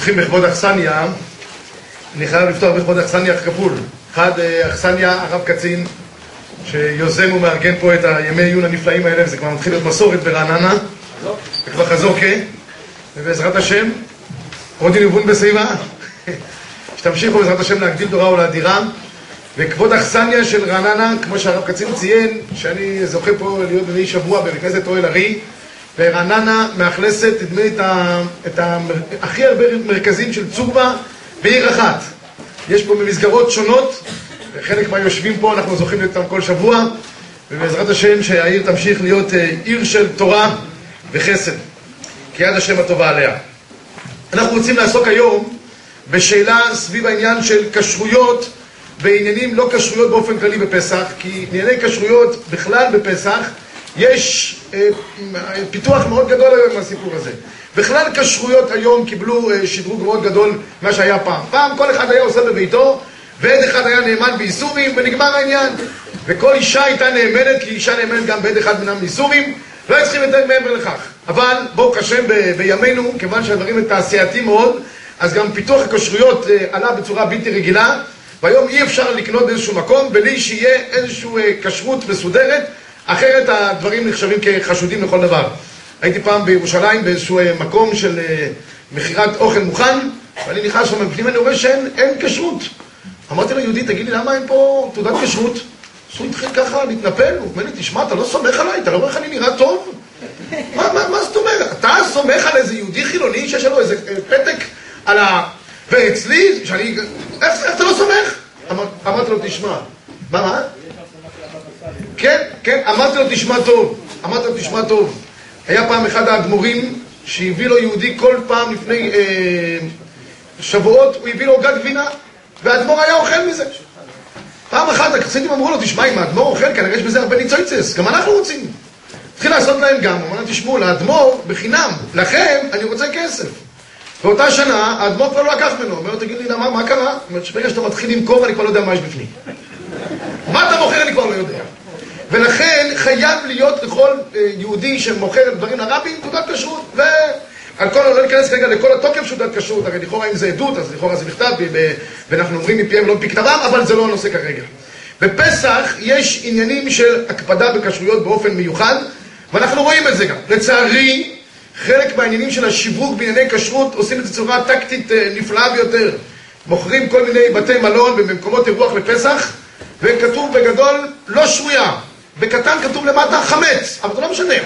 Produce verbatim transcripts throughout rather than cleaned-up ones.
פותחים בכבוד אכסניה, אני חייב לפתוח בכבוד אכסניה כפול. אחד, אכסניה, הרב קצין, שיוזם ומארגן פה את הימי עיון הנפלאים האלה, וזה כבר מתחיל להיות מסורת ברעננה, וכבר חזוקה, ובעזרת השם, עוד ניבון בסביבה, שתמשיכו בעזרת השם להגדיל תורה ולאדירה, וכבוד אכסניה של רעננה, כמו שהרב קצין ציין, שאני זוכה פה להיות בני שבוע בכנסת אוהל ארי, ורעננה מאכלסת, נדמה לי, את, ה, את ה, הכי הרבה מרכזים של צורבה בעיר אחת. יש פה במסגרות שונות, וחלק מהיושבים פה אנחנו זוכים אותם כל שבוע, ובעזרת השם שהעיר תמשיך להיות עיר של תורה וחסד, כי יד השם הטובה עליה. אנחנו רוצים לעסוק היום בשאלה סביב העניין של כשרויות, בעניינים לא כשרויות באופן כללי בפסח, כי ענייני כשרויות בכלל בפסח, יש אה, פיתוח מאוד גדול היום מהסיפור הזה. בכלל כשרויות היום קיבלו אה, שדרוג מאוד גדול מה שהיה פעם. פעם כל אחד היה עושה בביתו, ועד אחד היה נאמן באיסורים, ונגמר העניין. וכל אישה הייתה נאמנת, כי אישה נאמנת גם בעד אחד מנם באיסורים, לא צריכים יותר מעבר לכך. אבל ברוך השם ב- בימינו, כיוון שהדברים הם תעשייתיים מאוד, אז גם פיתוח הכשרויות אה, עלה בצורה בלתי רגילה, והיום אי אפשר לקנות באיזשהו מקום, בלי שיהיה איזושהי אה, כשרות מסודרת, אחרת הדברים נחשבים כחשודים לכל דבר. הייתי פעם בירושלים באיזשהו מקום של מחירת אוכל מוכן, ואני נכנס שם בפנים, אני רואה שאין כשרות. אמרתי לו, יהודי, תגיד לי, למה אין פה תעודת כשרות? אז הוא התחיל ככה להתנפל, הוא אומר לי, תשמע, אתה לא סומך עליי, אתה לא רואה איך אני נראה טוב? מה, מה, מה זאת אומרת? אתה סומך על איזה יהודי חילוני שיש לו איזה פתק על ה... ואצלי, שאני... איך, איך אתה לא סומך? אמר, אמרתי לו, תשמע, מה, מה? כן, כן, אמרתי לו תשמע טוב, אמרתי לו תשמע טוב. היה פעם אחד האדמו"רים שהביא לו יהודי כל פעם לפני אה, שבועות, הוא הביא לו עוגת גבינה, והאדמו"ר היה אוכל מזה. פעם אחת החסידים אמרו לו, תשמע, אם האדמו"ר אוכל, כנראה יש בזה הרבה ניצוצות, גם אנחנו רוצים. התחיל לעשות להם גם, הוא אמר, תשמעו, לאדמו"ר בחינם, לכם אני רוצה כסף. באותה שנה, האדמו"ר כבר לא לקח ממנו, אומר לו, תגיד לי, מה, מה קרה? הוא אומר, שברגע שאתה מתחיל למכור, אני כבר לא יודע מה יש בפנים. מה אתה מוכר אני כבר לא יודע. ולכן חייב להיות לכל יהודי שמוכר דברים לרבים תעודת כשרות. ועל כל, לא ניכנס כרגע לכל התוקף של תעודת כשרות, הרי לכאורה אם זה עדות, אז לכאורה זה מכתב, ואנחנו אומרים מפיהם לא מפי כתבם, אבל זה לא הנושא כרגע. בפסח יש עניינים של הקפדה בכשרויות באופן מיוחד, ואנחנו רואים את זה גם. לצערי, חלק מהעניינים של השיווק בענייני כשרות עושים את זה צורה טקטית נפלאה ביותר. מוכרים כל מיני בתי מלון ובמקומות אירוח לפסח, וכתוב בגדול לא שרויה, בקטן כתוב למטה חמץ, אבל זה לא משנה.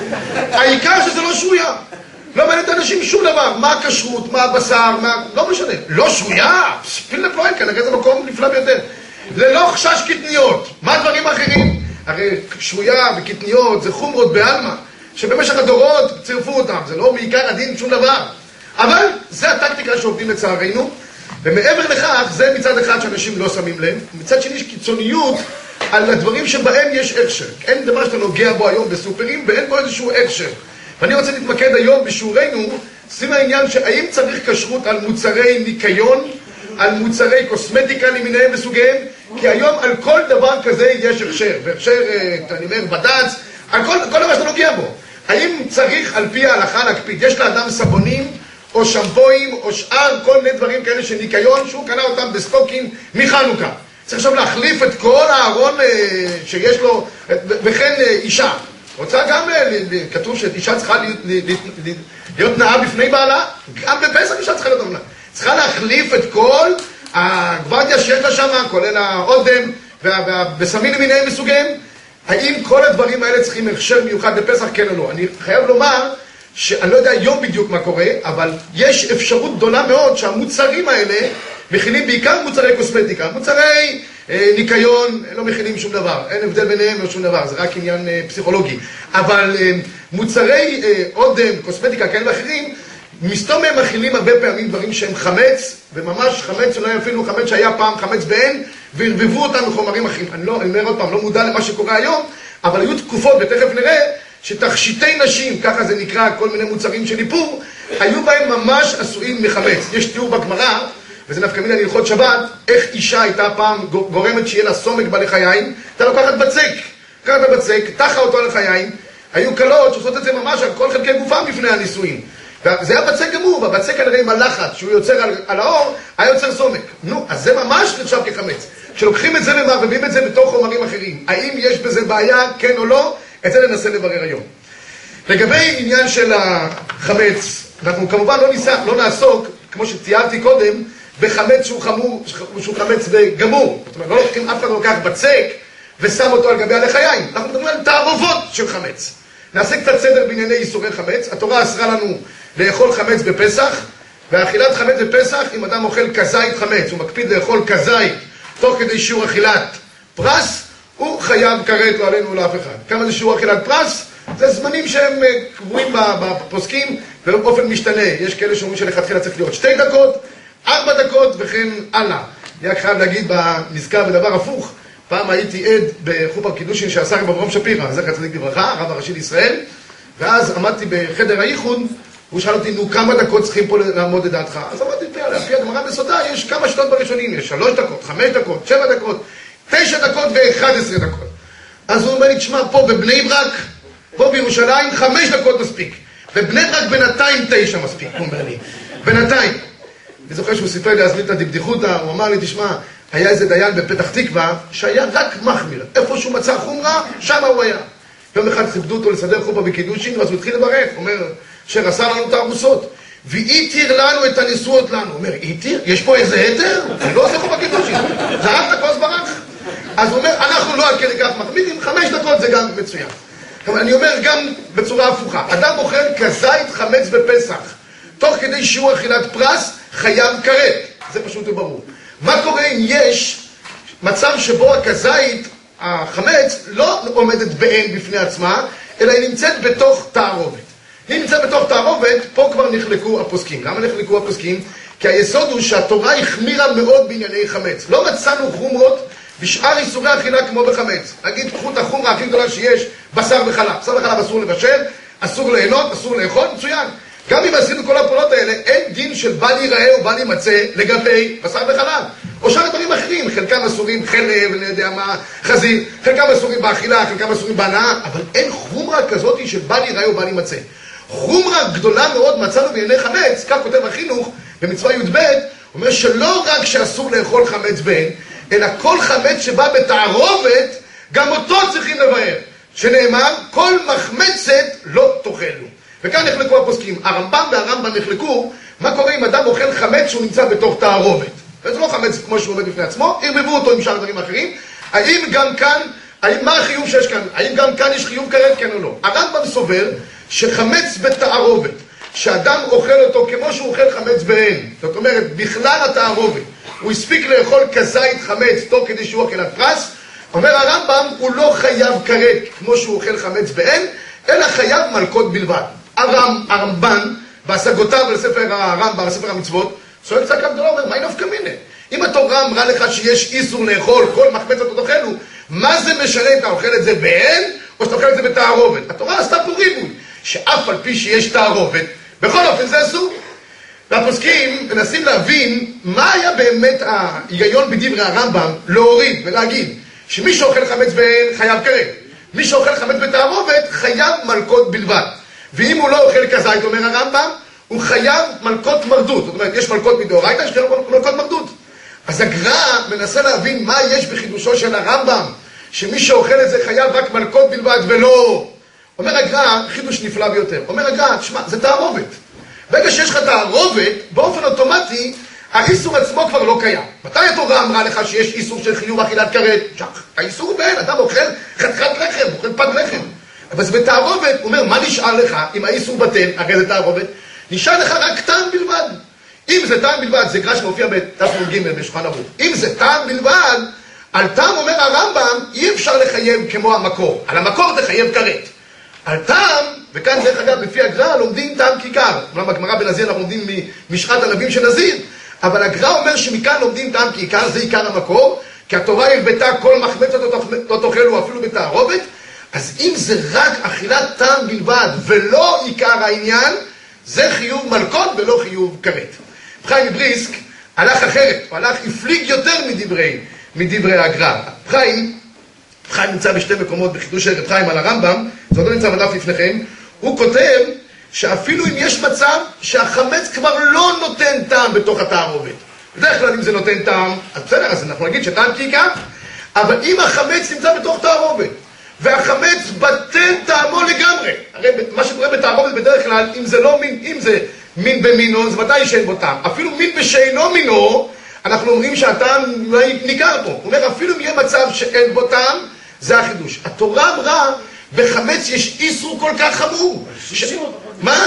העיקר שזה לא שרויה. לא מעניין את האנשים שום דבר, מה הכשרות, מה הבשר, מה... לא משנה. לא שרויה, ספיל לפלואים, כנראה זה מקום נפלא ביותר. ללא חשש קטניות. מה דברים אחרים? הרי שרויה וקטניות זה חומרות בעלמא, שבמשך הדורות צירפו אותם, זה לא מעיקר הדין שום דבר. אבל זה הטקטיקה שעובדים לצערנו, ומעבר לכך, זה מצד אחד שאנשים לא שמים לב, מצד שני יש קיצוניות על הדברים שבהם יש הכשר. אין דבר שאתה נוגע בו היום בסופרים, ואין בו איזשהו הכשר. ואני רוצה להתמקד היום בשיעורנו, סביב העניין שהאם צריך כשרות על מוצרי ניקיון, על מוצרי קוסמטיקה למיניהם וסוגיהם, כי היום על כל דבר כזה יש הכשר, והכשר, אני אומר, בד"ץ, על כל, כל דבר שאתה נוגע בו. האם צריך על פי ההלכה להקפיד? יש לאדם סבונים, או שמפויים, או שאר כל מיני דברים כאלה של ניקיון, שהוא קנה אותם בסטוקים מחנוכה. צריך עכשיו להחליף את כל הארון אה, שיש לו, וכן אה, אישה. רוצה גם, אה, כתוב שאישה צריכה להיות, להיות, להיות נאה בפני בעלה, גם בפסח אישה צריכה להיות נאה. צריכה להחליף את כל הגוורדיה שיש לה שם, כולל האודם והבשמים למיניהם מסוגיהם. האם כל הדברים האלה צריכים הכשר מיוחד בפסח, כן או לא? אני חייב לומר, שאני לא יודע היום בדיוק מה קורה, אבל יש אפשרות גדולה מאוד שהמוצרים האלה מכילים בעיקר מוצרי קוסמטיקה, מוצרי אה, ניקיון, לא מכילים שום דבר, אין הבדל ביניהם, לא שום דבר, זה רק עניין אה, פסיכולוגי. אבל אה, מוצרי אה, אודם, קוסמטיקה כאלה ואחרים, מסתום הם מכילים הרבה פעמים דברים שהם חמץ, וממש חמץ, אולי אפילו חמץ שהיה פעם חמץ בעין, והרבבו אותם בחומרים אחרים. אני לא, אני אומר עוד פעם, לא מודע למה שקורה היום, אבל היו תקופות, ותכף נראה, שתכשיטי נשים, ככה זה נקרא, כל מיני מוצרים של איפור, היו בהם ממש עשויים מחמץ. יש תיאור בגמרא, וזה נפקא מינה להלכות שבת, איך אישה הייתה פעם גורמת שיהיה לה סומק בלחיים, אתה לוקחת בצק, לקחת בצק, תחה אותו על החיים, היו קלות שעושות את זה ממש על כל חלקי גופם בפני הנישואין. וזה היה בצק גמור, והבצק כנראה עם הלחץ שהוא יוצר על, על האור, היה יוצר סומק. נו, אז זה ממש נחשב כחמץ. כשלוקחים את זה ומערבבים את זה בתוך חומרים אחרים, האם יש בזה בעיה, כן או לא? את זה ננסה לברר היום. לגבי עניין של החמץ, אנחנו כמובן לא, ניסה, לא נעסוק, כמו שציירתי קודם, בחמץ שהוא חמור, שהוא חמץ גמור. זאת אומרת, לא לוקחים, אף אחד לא לוקח בצק ושם אותו על גבי הלחיים. אנחנו מדברים על תערובות של חמץ. נעשה קצת סדר בענייני איסורי חמץ. התורה אסרה לנו לאכול חמץ בפסח, ואכילת חמץ בפסח, אם אדם אוכל כזית חמץ, הוא מקפיד לאכול כזית תוך כדי שיעור אכילת פרס, הוא חייב כרת, לא עלינו ולא אף אחד. כמה זה שיעור אכילת פרס? זה זמנים שהם קבועים בפוסקים באופן משתנה. יש כאלה שאומרים שלכתחילה צריך להיות שתי דקות, ארבע דקות וכן הלאה. אני רק חייב להגיד בנזכר בדבר הפוך. פעם הייתי עד בחופר קידושין שעשה רב אברהם שפירא, זכר צדיק לברכה, הרב הראשי לישראל, ואז עמדתי בחדר הייחוד, הוא שאל אותי, נו, כמה דקות צריכים פה לעמוד לדעתך? אז אמרתי, לפי הגמרא בסודה, יש כמה שנות בראשונים, יש שלוש דקות, חמש דקות, שבע דקות, תשע דקות ואחת עשרה דקות. אז הוא אומר לי, תשמע, פה בבני ברק, פה בירושלים, חמש דקות מספיק. בבני ברק בינתיים תשע מספיק, הוא אומר לי. בינתיים. אני זוכר שהוא סיפר לי, אז לי את הדבדיחותא, הוא אמר לי, תשמע, היה איזה דיין בפתח תקווה, שהיה רק מחמיר. איפה שהוא מצא חומרה, שם הוא היה. יום אחד חיבדו אותו לסדר חופה בקידושין, ואז הוא התחיל לברך. הוא אומר, אשר עשה לנו את הארוסות. ואיתיר לנו את הנישואות לנו. הוא אומר, איתיר? יש פה איזה היתר? אני לא עושה חופה בקידושין. זרק את הכוס ברח. אז הוא אומר, אנחנו לא על כדי כך מחמירים, חמש דקות זה גם מצוין. אני אומר גם בצורה הפוכה. אדם אוכל כזית חמץ בפסח. תוך כדי שיעור אכילת פרס, חייב כרת. זה פשוט וברור. מה קורה אם יש מצב שבו הכזית, החמץ, לא עומדת בעין בפני עצמה, אלא היא נמצאת בתוך תערובת. היא נמצאת בתוך תערובת, פה כבר נחלקו הפוסקים. למה נחלקו הפוסקים? כי היסוד הוא שהתורה החמירה מאוד בענייני חמץ. לא מצאנו חומרות בשאר איסורי אכילה כמו בחמץ. נגיד, קחו את החומרה הכי גדולה שיש, בשר וחלב. בשר וחלב אסור לבשל, אסור ליהנות, אסור לאכול, מצוין. גם אם עשינו כל הפעולות האלה, אין דין של בל ייראה או בל יימצא לגבי בשר וחלב. או שאר דברים אחרים, חלקם אסורים חלב, אני יודע מה, חזיר, חלקם אסורים באכילה, חלקם אסורים בהנאה, אבל אין חומרה כזאת של בל ייראה או בל יימצא. חומרה גדולה מאוד מצאנו בענייני חמץ, כך כותב החינוך במצווה י"ב, אומר שלא רק שאסור לאכול חמץ בין, אלא כל חמץ שבא בתערובת, גם אותו צריכים לבאר. שנאמר, כל מחמצת לא תאכלו. וכאן נחלקו הפוסקים. הרמב"ם והרמב"ם נחלקו, מה קורה אם אדם אוכל חמץ שהוא נמצא בתוך תערובת. וזה לא חמץ כמו שהוא עומד בפני עצמו, ערבבו אותו עם שאר דברים אחרים. האם גם כאן, האם, מה החיוב שיש כאן? האם גם כאן יש חיוב כרת, כן או לא? הרמב"ם סובר שחמץ בתערובת, שאדם אוכל אותו כמו שהוא אוכל חמץ בעין, זאת אומרת, בכלל התערובת, הוא הספיק לאכול כזית חמץ תוך כדי שהוא אכילת פרס, אומר הרמב"ם, הוא לא חייב כרת כמו שהוא אוכל חמץ בעין, אלא חייב מלכות בלבד. הרמ, הרמב"ן, בהשגותיו לספר הרמב"ם, לספר המצוות, שואל צעקה גדולה, אומר, מה נפקא מינה? אם התורה אמרה לך שיש איסור לאכול כל מחמצת או תאכלו, מה זה משנה אם אתה אוכל את זה בעין, או שאתה אוכל את זה בתערובת? התורה עשתה פה ריבוי, שאף על פי שיש תערובת, בכל אופן זה אסור. והפוסקים מנסים להבין מה היה באמת ההיגיון בדברי הרמב"ם להוריד ולהגיד שמי שאוכל חמץ בעין חייב כרת, מי שאוכל חמץ בתערובת חייב מלכות בלבד. ואם הוא לא אוכל כזית, אומר הרמב"ם, הוא חייב מלכות מרדות. זאת אומרת, יש מלכות מדאורייתא, יש מלכות מרדות. אז הגר"א מנסה להבין מה יש בחידושו של הרמב"ם, שמי שאוכל את זה חייב רק מלכות בלבד ולא. אומר הגר"א, חידוש נפלא ביותר. אומר הגר"א, תשמע, זה תערובת. ברגע שיש לך תערובת, באופן אוטומטי, האיסור עצמו כבר לא קיים. מתי התורה אמרה לך שיש איסור של חיוב אכילת כרת? האיסור הוא בעין, אדם אוכל חתיכת לחם, אוכל פת לחם. אבל זה בתערובת, הוא אומר, מה נשאר לך אם האיסור בטל, הרי זה תערובת? נשאר לך רק טעם בלבד. אם זה טעם בלבד, זה גר"א שמופיע בתרנ"ג בשולחן ערוך. אם זה טעם בלבד, על טעם אומר הרמב"ם, אי אפשר לחייב כמו המקור. על המקור תחייב כרת. על טעם, וכאן דרך אגב לפי הגר"א לומדים טעם כיכר. אומנם בגמרא בנזיר אנחנו לומדים משחת ענבים של נזיר, אבל הגר"א אומר שמכאן לומדים טעם כיכר, זה עיקר המקור, כי התורה הרבתה כל מחמצת לא תאכלו אפילו בתערובת. אז אם זה רק אכילת טעם בלבד ולא עיקר העניין, זה חיוב מלכות ולא חיוב כרת. חיים מבריסק הלך אחרת, הוא הלך הפליג יותר מדברי, מדברי הגר"א. חיים, חיים נמצא בשתי מקומות בחידוש ערב חיים על הרמב"ם, זה עוד לא נמצא בדף לפניכם, הוא כותב שאפילו אם יש מצב שהחמץ כבר לא נותן טעם בתוך התערובת. בדרך כלל אם זה נותן טעם, אז בסדר, אז אנחנו נגיד שטעם כי ייקח, אבל אם החמץ נמצא בתוך תערובת, והחמץ בטל טעמו לגמרי, הרי מה שקורה בתערובת בדרך כלל, אם זה לא מין, אם זה מין במינו, זה ודאי שאין בו טעם. אפילו מין בשאינו מינו, אנחנו אומרים שהטעם ניכר פה. הוא אומר, אפילו אם יהיה מצב שאין בו טעם, זה החידוש. התורה אמרה, בחמץ יש איסור כל כך חמור. מה?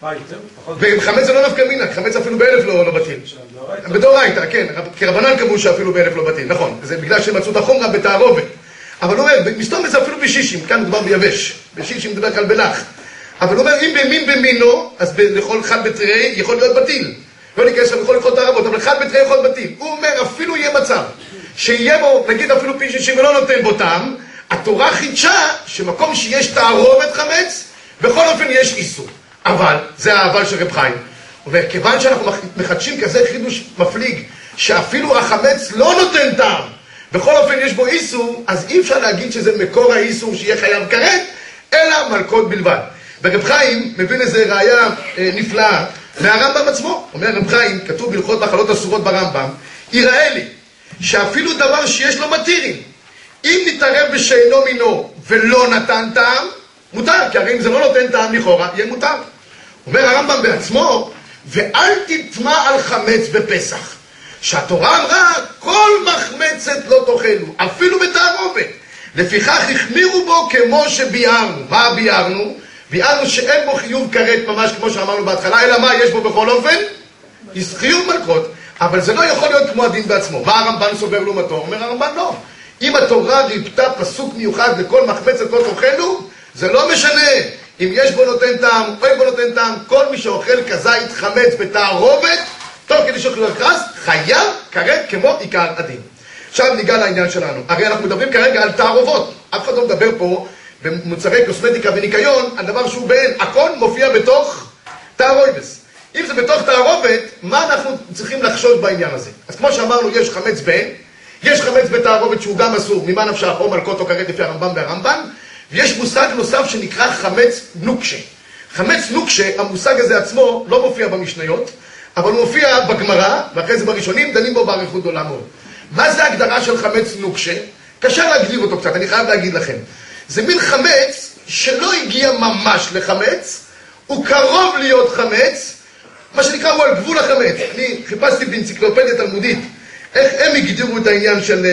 בחמץ זה לא נפקא מינה, חמץ אפילו באלף לא בטיל. בדאורייתא, כן, כי רבנן קבעו שאפילו באלף לא בטיל, נכון. זה בגלל שמצאו את החומרה בתערובת. אבל הוא אומר, מסתום את זה אפילו בשישים, כאן מדובר ביבש. בשישים מדבר כאן בלח. אבל הוא אומר, אם במין במינו, אז לכל חד בתרי יכול להיות בטיל. לא ניכנס יכול לקרוא תערובות, אבל חד בתרי יכול להיות בטיל. הוא אומר, אפילו יהיה מצב שיהיה בו, נגיד אפילו פי שישים ולא נותן בו טעם, התורה חידשה שמקום שיש תערובת חמץ, בכל אופן יש איסור. אבל, זה האבל של רב חיים. וכיוון שאנחנו מחדשים כזה חידוש מפליג, שאפילו החמץ לא נותן טעם, בכל אופן יש בו איסור, אז אי אפשר להגיד שזה מקור האיסור שיהיה חייב כרת, אלא מלכות בלבד. ורב חיים מבין איזה ראיה אה, נפלאה מהרמב"ם עצמו. אומר רב חיים, כתוב בהלכות מחלות אסורות ברמב"ם, יראה לי שאפילו דבר שיש לו מתירים, אם נתערב בשאינו מינו ולא נתן טעם, מותר, כי הרי אם זה לא נותן טעם לכאורה, יהיה מותר. אומר הרמב"ם בעצמו, ואל תטמע על חמץ בפסח. שהתורה אמרה, כל מחמצת לא תאכלו, אפילו בתערובת. לפיכך החמירו בו כמו שביארנו. מה ביארנו? ביארנו שאין בו חיוב כרת ממש כמו שאמרנו בהתחלה, אלא מה יש בו בכל אופן? חיוב מלכות. אבל זה לא יכול להיות כמו הדין בעצמו. מה הרמב"ן סובר לעומתו? אומר הרמב"ן לא. אם התורה ריפתה פסוק מיוחד לכל מחמצת לא תאכלו, זה לא משנה אם יש בו נותן טעם או אין בו נותן טעם. כל מי שאוכל כזית חמץ בתערובת, תוך כדי שאוכל קרס, חייב כרת כמו עיקר הדין. עכשיו ניגע לעניין שלנו. הרי אנחנו מדברים כרגע על תערובות. אף אחד לא מדבר פה במוצרי קוסמטיקה וניקיון על דבר שהוא בין. הכל מופיע בתוך תערובת. אם זה בתוך תערובת, מה אנחנו צריכים לחשוב בעניין הזה? אז כמו שאמרנו, יש חמץ בין, יש חמץ בתערובת שהוא גם אסור, ממה נפשך או מלכות או כרת לפי הרמב"ם והרמב"ן, ויש מושג נוסף שנקרא חמץ נוקשה. חמץ נוקשה, המושג הזה עצמו לא מופיע במשניות, אבל הוא מופיע בגמרא, ואחרי זה בראשונים, דנים בו באריכות גדולה מאוד. מה זה ההגדרה של חמץ נוקשה? קשה להגדיר אותו קצת, אני חייב להגיד לכם. זה מין חמץ שלא הגיע ממש לחמץ, הוא קרוב להיות חמץ, מה שנקרא הוא על גבול החמץ. אני חיפשתי באנציקלופדיה תלמודית איך הם הגדירו את העניין של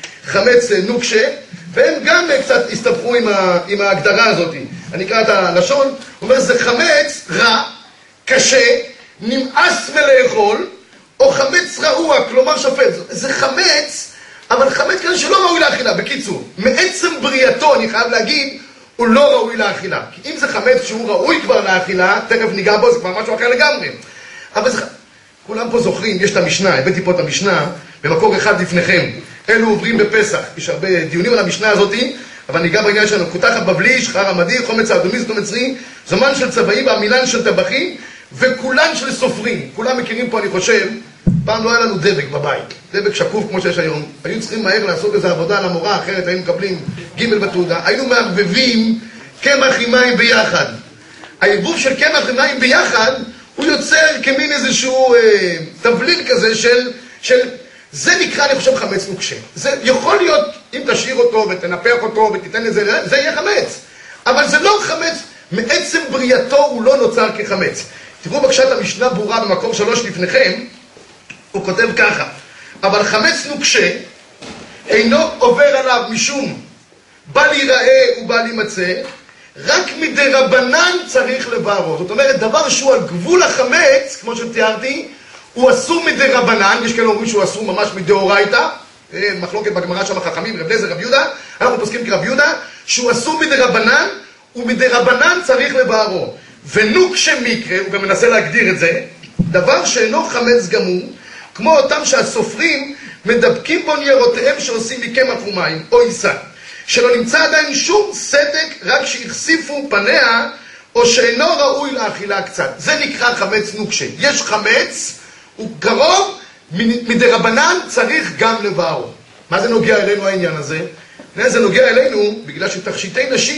חמץ נוקשה, והם גם קצת הסתבכו עם, ה, עם ההגדרה הזאת. אני אקרא את הלשון, הוא אומר, זה חמץ רע, קשה, נמאס מלאכול, או חמץ רעוע, כלומר שפט. זה חמץ, אבל חמץ כזה שלא ראוי לאכילה. בקיצור, מעצם בריאתו, אני חייב להגיד, הוא לא ראוי לאכילה. כי אם זה חמץ שהוא ראוי כבר לאכילה, תכף ניגע בו, זה כבר משהו אחר לגמרי. אבל זה... כולם פה זוכרים, יש את המשנה, הבאתי פה את המשנה, במקור אחד לפניכם. אלו עוברים בפסח, יש הרבה דיונים על המשנה הזאת, אבל ניגע בעניין שלנו, כותחת בבלי, שחר עמדי, חומץ האדומי, זאת מצרי, זמן של צבעים והמילן של טבחים, וכולן של סופרים. כולם מכירים פה, אני חושב, פעם לא היה לנו דבק בבית, דבק שקוף כמו שיש היום. היו צריכים מהר לעשות איזו עבודה על המורה, אחרת היינו מקבלים ג' בתעודה. היינו מערבבים קמח עם מים ביחד. הערבוב של קמח עם מים ביחד, הוא יוצר כמין איזשהו אה, תבליל כזה של, של... זה נקרא, אני חושב, חמץ נוקשה. זה יכול להיות, אם תשאיר אותו ותנפח אותו ותיתן לזה, זה יהיה חמץ. אבל זה לא חמץ, מעצם בריאתו הוא לא נוצר כחמץ. תראו בבקשה את המשנה ברורה במקור שלוש לפניכם, הוא כותב ככה, אבל חמץ נוקשה אינו עובר עליו משום בא להיראה ובא להימצא, רק מדי רבנן צריך לבערו. זאת אומרת, דבר שהוא על גבול החמץ, כמו שתיארתי, הוא אסור מדי רבנן, יש כאלה אומרים שהוא אסור ממש מדאורייתא, מחלוקת בגמרא שם החכמים, רב אליעזר רב יהודה, אנחנו פוסקים כרב יהודה, שהוא אסור מדי רבנן, ומדי רבנן צריך לבערו. ונוקשה מקרה, הוא גם מנסה להגדיר את זה, דבר שאינו חמץ גמור, כמו אותם שהסופרים מדבקים בו ניירותיהם שעושים מקמח ומים, או עיסה, שלא נמצא עדיין שום סדק, רק שהחשיפו פניה, או שאינו ראוי לאכילה קצת. זה נקרא חמץ נוקשה. יש חמץ, הוא קרוב, מדי רבנן צריך גם לבערו. מה זה נוגע אלינו העניין הזה? זה נוגע אלינו בגלל שתכשיטי נשים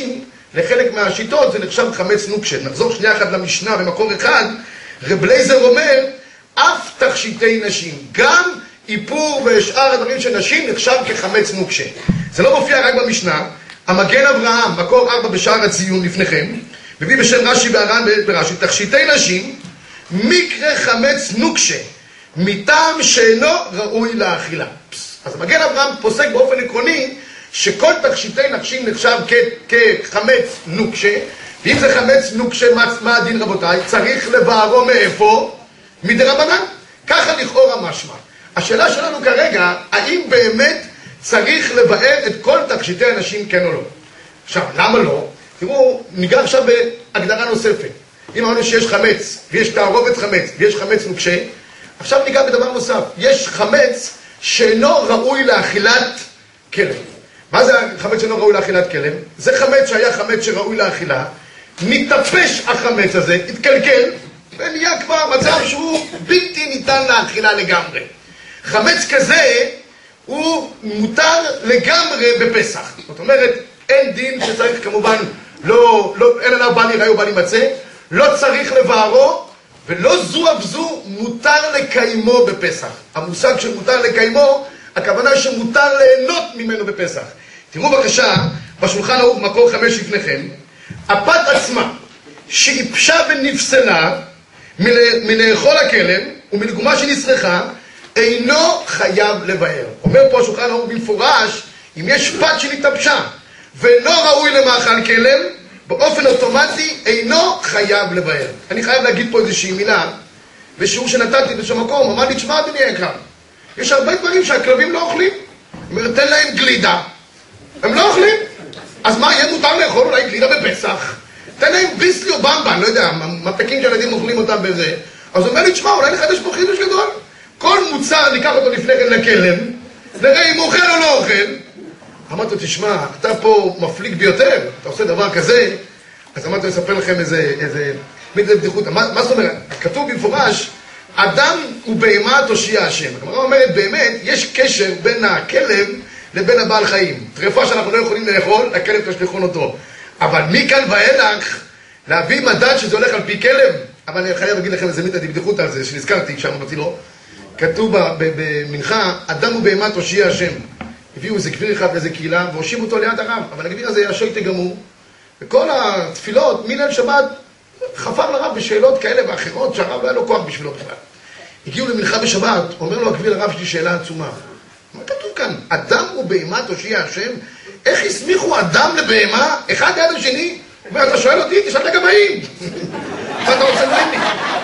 לחלק מהשיטות זה נחשב חמץ נוקשה. נחזור שנייה אחת למשנה במקור אחד, רב לייזר אומר, אף תכשיטי נשים, גם איפור ושאר הדברים של נשים נחשב כחמץ נוקשה. זה לא מופיע רק במשנה, המגן אברהם, מקור ארבע בשער הציון לפניכם, מביא בשם רש"י והר"ן ברש"י, תכשיטי נשים, מקרה חמץ נוקשה, מטעם שאינו ראוי לאכילה. אז המגן אברהם פוסק באופן עקרוני, שכל תכשיטי נשים נחשב כחמץ נוקשה, ואם זה חמץ נוקשה, מה, מה הדין רבותיי? צריך לבערו מאיפה? מדרבנן. ככה לכאורה משמע. השאלה שלנו כרגע, האם באמת צריך לבאר את כל תכשיטי הנשים כן או לא? עכשיו, למה לא? תראו, ניגע עכשיו בהגדרה נוספת. אם אמרנו שיש חמץ, ויש תערובת חמץ, ויש חמץ נוקשה, עכשיו ניגע בדבר נוסף. יש חמץ שאינו ראוי לאכילת כלב. מה זה החמץ שאינו ראוי לאכילת כלב? זה חמץ שהיה חמץ שראוי לאכילה, מתאפש החמץ הזה, התקלקל, ונהיה כבר מצב שהוא בלתי ניתן לאכילה לגמרי. חמץ כזה הוא מותר לגמרי בפסח. זאת אומרת, אין דין שצריך כמובן, לא, לא, אין עליו בל יראה או בל יימצא, לא צריך לבערו, ולא זו אף זו מותר לקיימו בפסח. המושג שמותר לקיימו, הכוונה שמותר ליהנות ממנו בפסח. תראו בבקשה, בשולחן ערוך מקור חמש לפניכם, הפת עצמה שאיפשה ונפסלה מלאכול הכלב ומלגומה שנצרכה, אינו חייב לבאר. אומר פה השולחן ערוך במפורש, אם יש פת שנתאפשה ואינו ראוי למאכל כלב, באופן אוטומטי אינו חייב לבאר. אני חייב להגיד פה איזושהי מילה, ושיעור שנתתי בשום מקום, אמר לי, תשמע אדוני היקר, יש הרבה דברים שהכלבים לא אוכלים. אומר, תן להם גלידה, הם לא אוכלים. אז מה, יהיה מותר לאכול אולי גלידה בפסח? תן להם ביסלי או במבה, אני לא יודע, מפקים שהילדים אוכלים אותם בזה. אז הוא אומר לי, תשמע, אולי נחדש פה חידוש גדול. כל מוצר ניקח אותו לפני כן לכלב, נראה אם הוא אוכל או לא אוכל. אמרתי לו, תשמע, אתה פה מפליג ביותר, אתה עושה דבר כזה. אז אמרתי לו, אספר לכם איזה, איזה, איזה בדיחות. מה, מה זאת אומרת? כתוב במפורש, אדם הוא בהמה תושיע השם. הגמרא אומרת, באמת, יש קשר בין הכלב לבין הבעל חיים. טרפה שאנחנו לא יכולים לאכול, הכלב תשליכון אותו. אבל מכאן ואילך, להביא מדד שזה הולך על פי כלב, אבל אני חייב להגיד לכם איזה מיתה בדיחות על זה, שנזכרתי שם אמרתי לו, כתוב במנחה, אדם הוא בהמה תושיע השם. הביאו איזה גביר אחד לאיזה קהילה, והושיבו אותו ליד הרב, אבל הגביר הזה היה שויטה גמור, וכל התפילות, מליל שבת, חפר לרב בשאלות כאלה ואחרות, שהרב לא היה לו כוח בשבילו בכלל. הגיעו למנחה בשבת, אומר לו הגביר הרב, שלי שאלה עצומה. מה כתוב כאן? אדם הוא בהמה תושיע השם? איך הסמיכו אדם לבהמה? אחד ליד השני? ואתה שואל אותי, תשאל לגבאים. מה אתה רוצה ממני?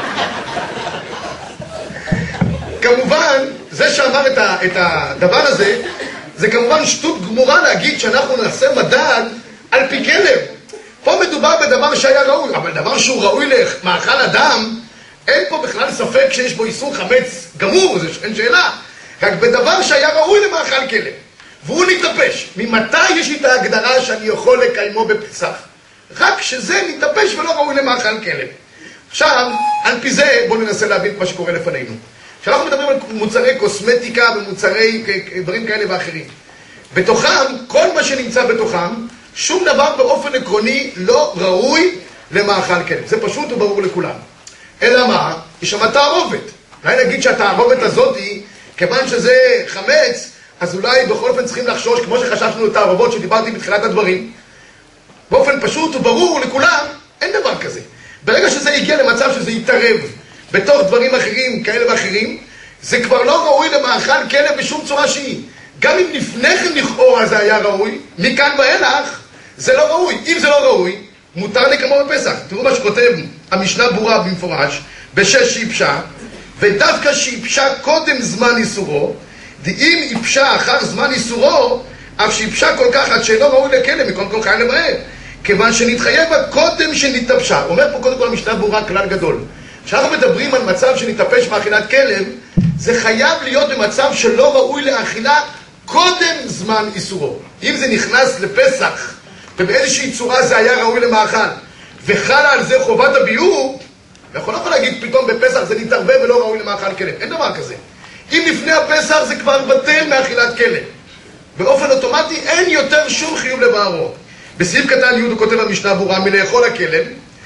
כמובן, זה שאמר את, ה, את הדבר הזה, זה כמובן שטות גמורה להגיד שאנחנו נעשה מדד על פי כלב. פה מדובר בדבר שהיה ראוי, אבל דבר שהוא ראוי למאכל אדם, אין פה בכלל ספק שיש בו איסור חמץ גמור, זה אין שאלה. רק בדבר שהיה ראוי למאכל כלב, והוא נתאפש. ממתי יש לי את ההגדרה שאני יכול לקיימו בפסח? רק שזה נתאפש ולא ראוי למאכל כלב. עכשיו, על פי זה בואו ננסה להבין מה שקורה לפנינו. כשאנחנו מדברים על מוצרי קוסמטיקה ומוצרי דברים כאלה ואחרים, בתוכם, כל מה שנמצא בתוכם, שום דבר באופן עקרוני לא ראוי למאכל כלב. זה פשוט וברור לכולם. אלא מה? יש שם תערובת. אולי נגיד שהתערובת הזאת היא, כיוון שזה חמץ, אז אולי בכל אופן צריכים לחשוש, כמו שחששנו את התערובות שדיברתי בתחילת הדברים. באופן פשוט וברור לכולם, אין דבר כזה. ברגע שזה הגיע למצב שזה יתערב בתוך דברים אחרים, כאלה ואחרים, זה כבר לא ראוי למאכל כלב בשום צורה שהיא. גם אם לפני כן לכאורה זה היה ראוי, מכאן ואילך זה לא ראוי. אם זה לא ראוי, מותר לקיימו בפסח. תראו מה שכותב המשנה ברורה במפורש, בשש שאיפשה, ודווקא שאיפשה קודם זמן איסורו, דאם איפשה אחר זמן איסורו, אף שאיפשה כל כך עד שאינו ראוי לכלב, מכל כל חיים למראה, כיוון שנתחייב בה קודם שנתאפשה. אומר פה קודם כל המשנה ברורה כלל גדול. כשאנחנו מדברים על מצב שנתאפש מאכילת כלב, זה חייב להיות במצב שלא ראוי לאכילה קודם זמן איסורו. אם זה נכנס לפסח, ובאיזושהי צורה זה היה ראוי למאכל, וחלה על זה חובת הביור, אנחנו לא יכול להגיד פתאום בפסח זה נתערבב ולא ראוי למאכל כלב. אין דבר כזה. אם לפני הפסח זה כבר בטל מאכילת כלב, באופן אוטומטי אין יותר שום חיוב לבערו. בסעיף קטן י' הוא כותב במשנה ברורה מלאכול הכלב,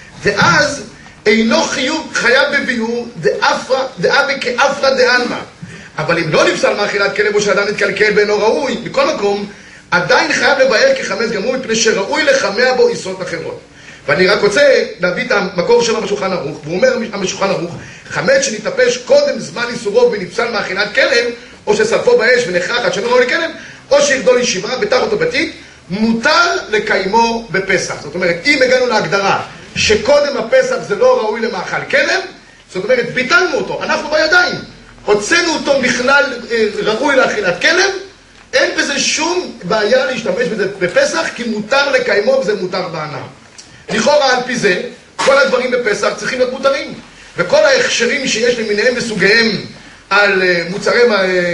ואז אינו חיוב חייב בביאור דאבה כאפרא דעלמא. אבל אם לא נפסל מאכילת כלב או שאדם נתקלקל ואינו ראוי, בכל מקום עדיין חייב לבאר כחמץ גמור, מפני שראוי לחמע בו איסות אחרות. ואני רק רוצה להביא את המקור שלו בשולחן ערוך, והוא אומר בשולחן ערוך, חמץ שנתאפש קודם זמן איסורו ונפסל מאכילת כלב, או ששרפו באש ונחרח עד שאינו ראוי לכלב, או שירדו לישיבה בתחת או בתית, מותר לקיימו בפסח. זאת אומרת, אם הגענו להגדרה שקודם הפסח זה לא ראוי למאכל כלב, זאת אומרת, ביטלנו אותו, אנחנו בידיים, הוצאנו אותו בכלל ראוי לאכילת כלב, אין בזה שום בעיה להשתמש בזה בפסח, כי מותר לקיימו וזה מותר בהנאה. לכאורה על פי זה, כל הדברים בפסח צריכים להיות מותרים, וכל ההכשרים שיש למיניהם וסוגיהם על מוצרי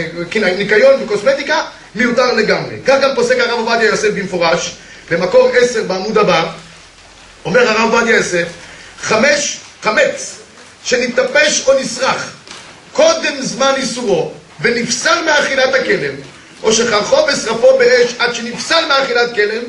ניקיון וקוסמטיקה, מיותר לגמרי. כך גם פוסק הרב עובדיה יוסף במפורש, במקור עשר בעמוד הבא, אומר הרב עובדיה יוסף, חמש, חמץ שנתאפש או נסרח קודם זמן איסורו ונפסל מאכילת הכלב, או שחרכו ושרפו באש עד שנפסל מאכילת כלב,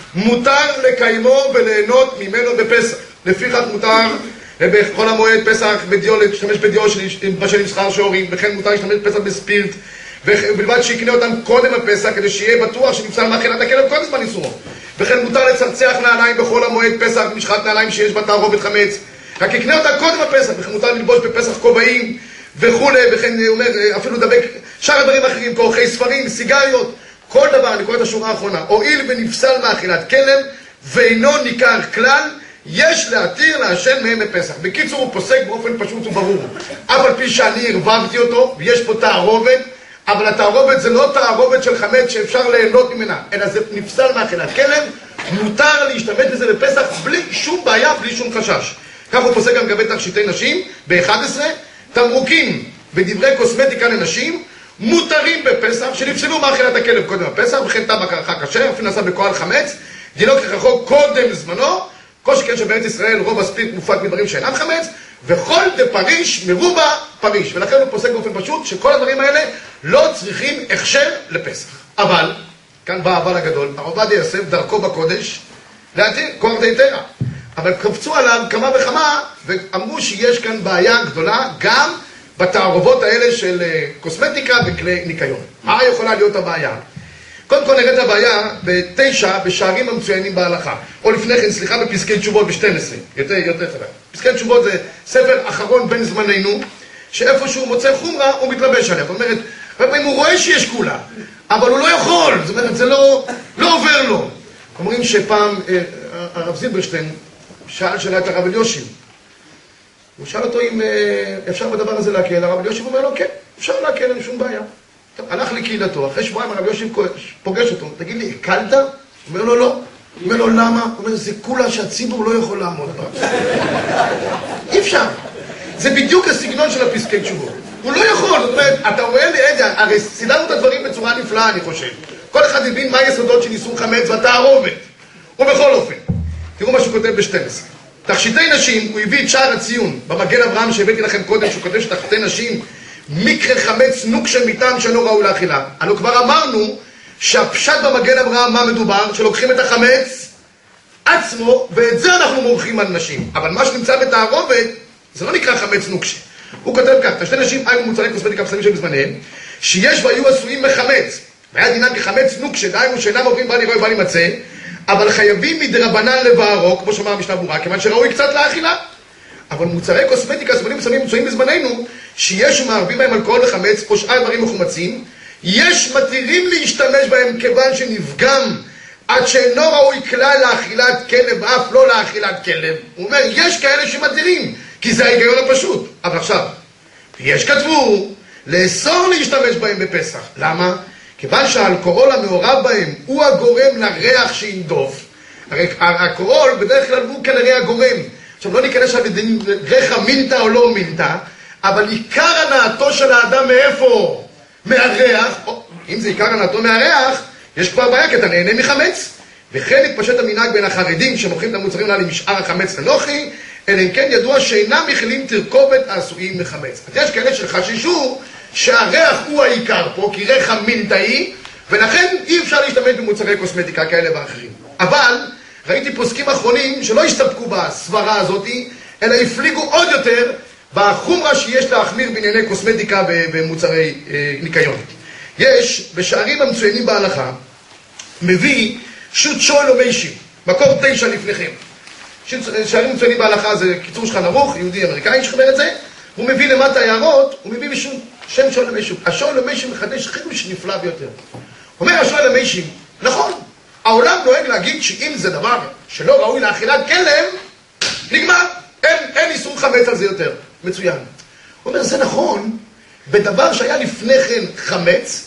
מותר לקיימו וליהנות ממנו בפסח. לפיכך מותר בכל המועד פסח בדיו, להשתמש בדיו בשל עם שכר שעורים, וכן מותר להשתמש בפסח בספירט, ובלבד שיקנה אותם קודם הפסח, כדי שיהיה בטוח שנפסל מאכילת הכלב קודם זמן איסורו. וכן מותר לצרצח נעליים בכל המועד פסח, משחת נעליים שיש בה תערובת חמץ, רק יקנה אותם קודם הפסח. וכן מותר ללבוש בפסח כובעים וכולי, וכן הוא אומר אפילו דבק שאר הדברים אחרים, כאורחי ספרים, סיגריות, כל דבר. אני קורא את השורה האחרונה, הואיל ונפסל מאכילת כלב ואינו ניכר כלל, יש להתיר לעשן מהם בפסח. בקיצור, הוא פוסק באופן פשוט וברור, אף על פי שאני הרבבתי אותו ויש פה תערובת, אבל התערובת זה לא תערובת של חמץ שאפשר ליהנות ממנה, אלא זה נפסל מאכילת כלב, מותר להשתמש בזה בפסח בלי שום בעיה, בלי שום חשש. כך הוא פוסק גם לגבי תכשיטי נשים ב-אחת עשרה, תמרוקים ודברי קוסמטיקה לנשים מותרים בפסח, שנפסלו מאכילת הכלב קודם הפסח, וכן טבק ערכה כשר, אפילו נעשה בכהל חמץ, דינו ככחו קודם זמנו, כל שכן שבארץ ישראל רוב הספירט מופק מדברים שאינם חמץ, וכל דפריש מרובה פריש. ולכן הוא פוסק באופן פשוט שכל הדברים האלה לא צריכים הכשר לפסח. אבל, כאן בא אבל הגדול, הרב עובדיה יוסף דרכו בקודש להתיר כוח דהיתרא. אבל קפצו עליו כמה וכמה ואמרו שיש כאן בעיה גדולה גם בתערובות האלה של קוסמטיקה וכלי ניקיון. מה יכולה להיות הבעיה? קודם כל נראה את הבעיה בתשע בשערים המצוינים בהלכה, או לפני כן, סליחה, בפסקי תשובות ב-שתים עשרה, יותר, יותר חלק. פסקי תשובות זה ספר אחרון בין זמננו, שאיפה שהוא מוצא חומרה הוא מתלבש עליה. זאת אומרת, אם הוא רואה שיש כולה, אבל הוא לא יכול, זאת אומרת, זה לא, לא עובר לו. אומרים שפעם הרב זילברשטיין שאל שאלה את הרב אליושיב, הוא שאל אותו אם אפשר בדבר הזה להקל, הרב אליושיב אומר לו, כן, אפשר להקל, אין שום בעיה. טוב, הלך לקהילתו, אחרי שבועיים הרב אליושיב פוגש אותו, תגיד לי, הקלת? הוא אומר לו, לא. הוא אומר לו, למה? הוא אומר, זה כולה שהציבור לא יכול לעמוד בה. אי אפשר. זה בדיוק הסגנון של הפסקי תשובות. הוא לא יכול, זאת אומרת, אתה רואה לי, איזה, הרי סידרנו את הדברים בצורה נפלאה, אני חושב. כל אחד הבין מה היסודות של איסור חמץ והתערובת. ובכל אופן, תראו מה שהוא כותב ב-שתים עשרה. תכשיטי נשים, הוא הביא את שער הציון, במגן אברהם שהבאתי לכם קודם, שהוא כותב שתכשיטי נשים, מקרה חמץ נוקשה מטעם שאינו ראוי לאכילה. אנחנו כבר אמרנו שהפשט במגן אברהם מה מדובר, שלוקחים את החמץ עצמו, ואת זה אנחנו מורחים על נשים. אבל מה שנמצא בתערובת, זה לא נקרא חמץ נוקשה. הוא כותב כך, תכשיטי נשים היו מוצרי קוסמטיקה פסמים שבזמניהם, שיש והיו עשויים מחמץ, והיה דינם כחמץ נוקשה, דהיינו שאינם עוברים בל יראה ובל יימצא, אבל חייבים מדרבנן לבערו, כמו שאמר המשנה ברורה, כיוון שראוי קצת לאכילה. אבל מוצרי קוסמטיקה, סמלים מסמים מצויים בזמננו, שיש ומערבים בהם אלכוהול וחמץ או שאר דברים מחומצים, יש מתירים להשתמש בהם כיוון שנפגם עד שאינו ראוי כלל לאכילת כלב, אף לא לאכילת כלב. הוא אומר, יש כאלה שמתירים, כי זה ההיגיון הפשוט. אבל עכשיו, יש כתבו לאסור להשתמש בהם בפסח. למה? כיוון שהאלכוהול המעורב בהם הוא הגורם לריח שינדוף. הרי האלכוהול בדרך כלל הוא כנראה הגורם. עכשיו לא ניכנס על ריח מינטה או לא מינטה, אבל עיקר הנאתו של האדם מאיפה? מהריח. או, אם זה עיקר הנאתו מהריח, יש כבר בעיה, כי אתה נהנה מחמץ. וכן התפשט המנהג בין החרדים שמוכרים את המוצרים האלה משאר החמץ לנוחי, אלא אם כן ידוע שאינם מכילים תרכובת העשויים מחמץ. אז יש כאלה שחששו שהריח הוא העיקר פה, כי ריח המינטאי, ולכן אי אפשר להשתמש במוצרי קוסמטיקה כאלה ואחרים. אבל ראיתי פוסקים אחרונים שלא הסתפקו בסברה הזאת, אלא הפליגו עוד יותר בחומרה שיש להחמיר בענייני קוסמטיקה ומוצרי ניקיון. יש, בשערים המצוינים בהלכה, מביא שו"ת שוהל ומיישים, מקור תשע לפניכם. שערים מצוינים בהלכה זה קיצור שולחן ערוך, יהודי אמריקאי שחבר את זה, הוא מביא למטה הערות, הוא מביא בשום שם שוהל ומיישים. השוהל ומיישים מחדש חידוש נפלא ביותר. אומר השוהל ומיישים, נכון, העולם נוהג להגיד שאם זה דבר שלא ראוי לאכילת כלב, נגמר, אין, אין איסור חמץ על זה יותר. מצוין. הוא אומר, זה נכון, בדבר שהיה לפני כן חמץ,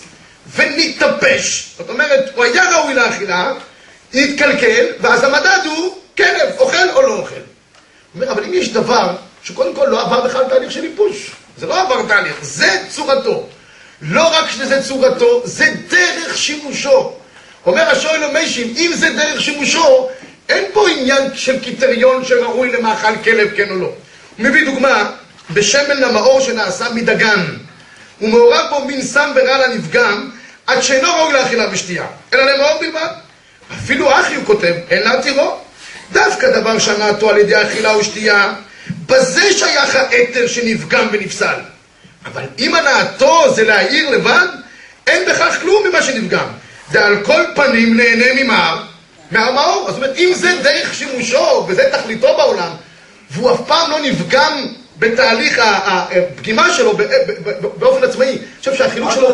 ונתאפש. זאת אומרת, הוא היה ראוי לאכילה, התקלקל, ואז המדד הוא כלב, אוכל או לא אוכל. הוא אומר, אבל אם יש דבר שקודם כל לא עבר בכלל תהליך של איפוש, זה לא עבר תהליך, זה צורתו. לא רק שזה צורתו, זה דרך שימושו. אומר השוהל ומיישים, אם זה דרך שימושו, אין פה עניין של קריטריון שראוי למאכל כלב, כן או לא. הוא מביא דוגמה, בשמן המאור שנעשה מדגן, הוא מעורב בו מין סם ורע לנפגם, עד שאינו ראוי לאכילה ושתייה, אלא למאור בלבד. אפילו אחי הוא כותב, אין להתירו. דווקא דבר שנעתו על ידי אכילה ושתייה, בזה שייך האתר שנפגם ונפסל. אבל אם הנעתו זה להעיר לבד, אין בכך כלום ממה שנפגם. זה על כל פנים נהנה ממאר, מהמאור. זאת אומרת, אם זה דרך שימושו, וזה תכליתו בעולם, והוא אף פעם לא נפגם בתהליך הפגימה שלו באופן עצמאי. אני חושב שהחילוק שלו...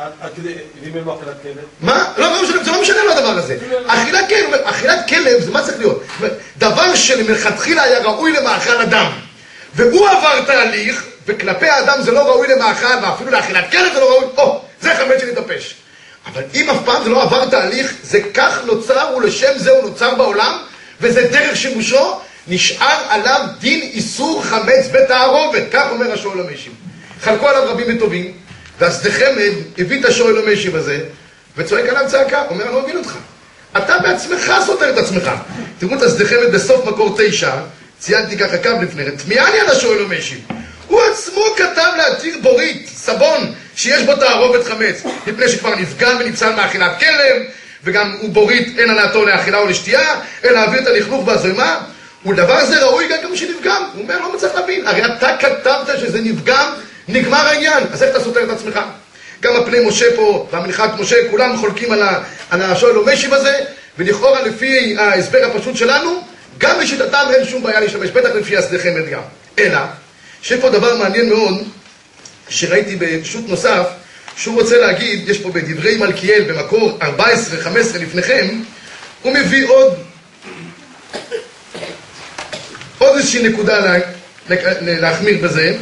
אם אין לו אכילת כלב? מה? לא, זה לא משנה לו הדבר הזה. אכילת כלב, אכילת כלב, זה מה צריך להיות? דבר שלמלכתחילה היה ראוי למאכל אדם, והוא עבר תהליך, וכלפי האדם זה לא ראוי למאכל, ואפילו לאכילת כלב זה לא ראוי, או, זה חמץ שנתאפש. אבל אם אף פעם זה לא עבר תהליך, זה כך נוצר, ולשם זה הוא נוצר בעולם, וזה דרך שימושו, נשאר עליו דין איסור חמץ בתערובת. כך אומר השוהל ומיישים. חלקו עליו רבים וטובים, והשדה חמד הביא את השוהל ומיישים הזה, וצועק עליו צעקה, אומר, אני לא מבין אותך. אתה בעצמך סותר את עצמך. תראו את השדה חמד בסוף מקור תשע, ציינתי ככה קו לפני, תמיעני על השוהל ומיישים. הוא עצמו כתב להתיר בורית, סבון, שיש בו תערובת חמץ, מפני שכבר נפגן ונפסל מאכילת כלב, וגם הוא בורית אין הנעתו לאכילה או לשתייה, אלא להעביר את הלכלוך והזוהמה, ולדבר זה ראוי גם שנפגם. הוא אומר, לא מצליח להבין, הרי אתה כתבת שזה נפגם, נגמר העניין, אז איך אתה סותר את עצמך? גם הפני משה פה, והמנחת משה, כולם חולקים על, ה, על השוהל ומיישים הזה, ולכאורה לפי ההסבר הפשוט שלנו, גם לשיטתם אין שום בעיה להשתמש, בטח לפי השדה חמד גם. אלא, שיש פה דבר מעניין מאוד, שראיתי בשו"ת נוסף, שהוא רוצה להגיד, יש פה בדברי מלכיאל, במקור ארבע עשרה חמש עשרה לפניכם, הוא מביא עוד, עוד איזושהי נקודה לה, להחמיר בזה.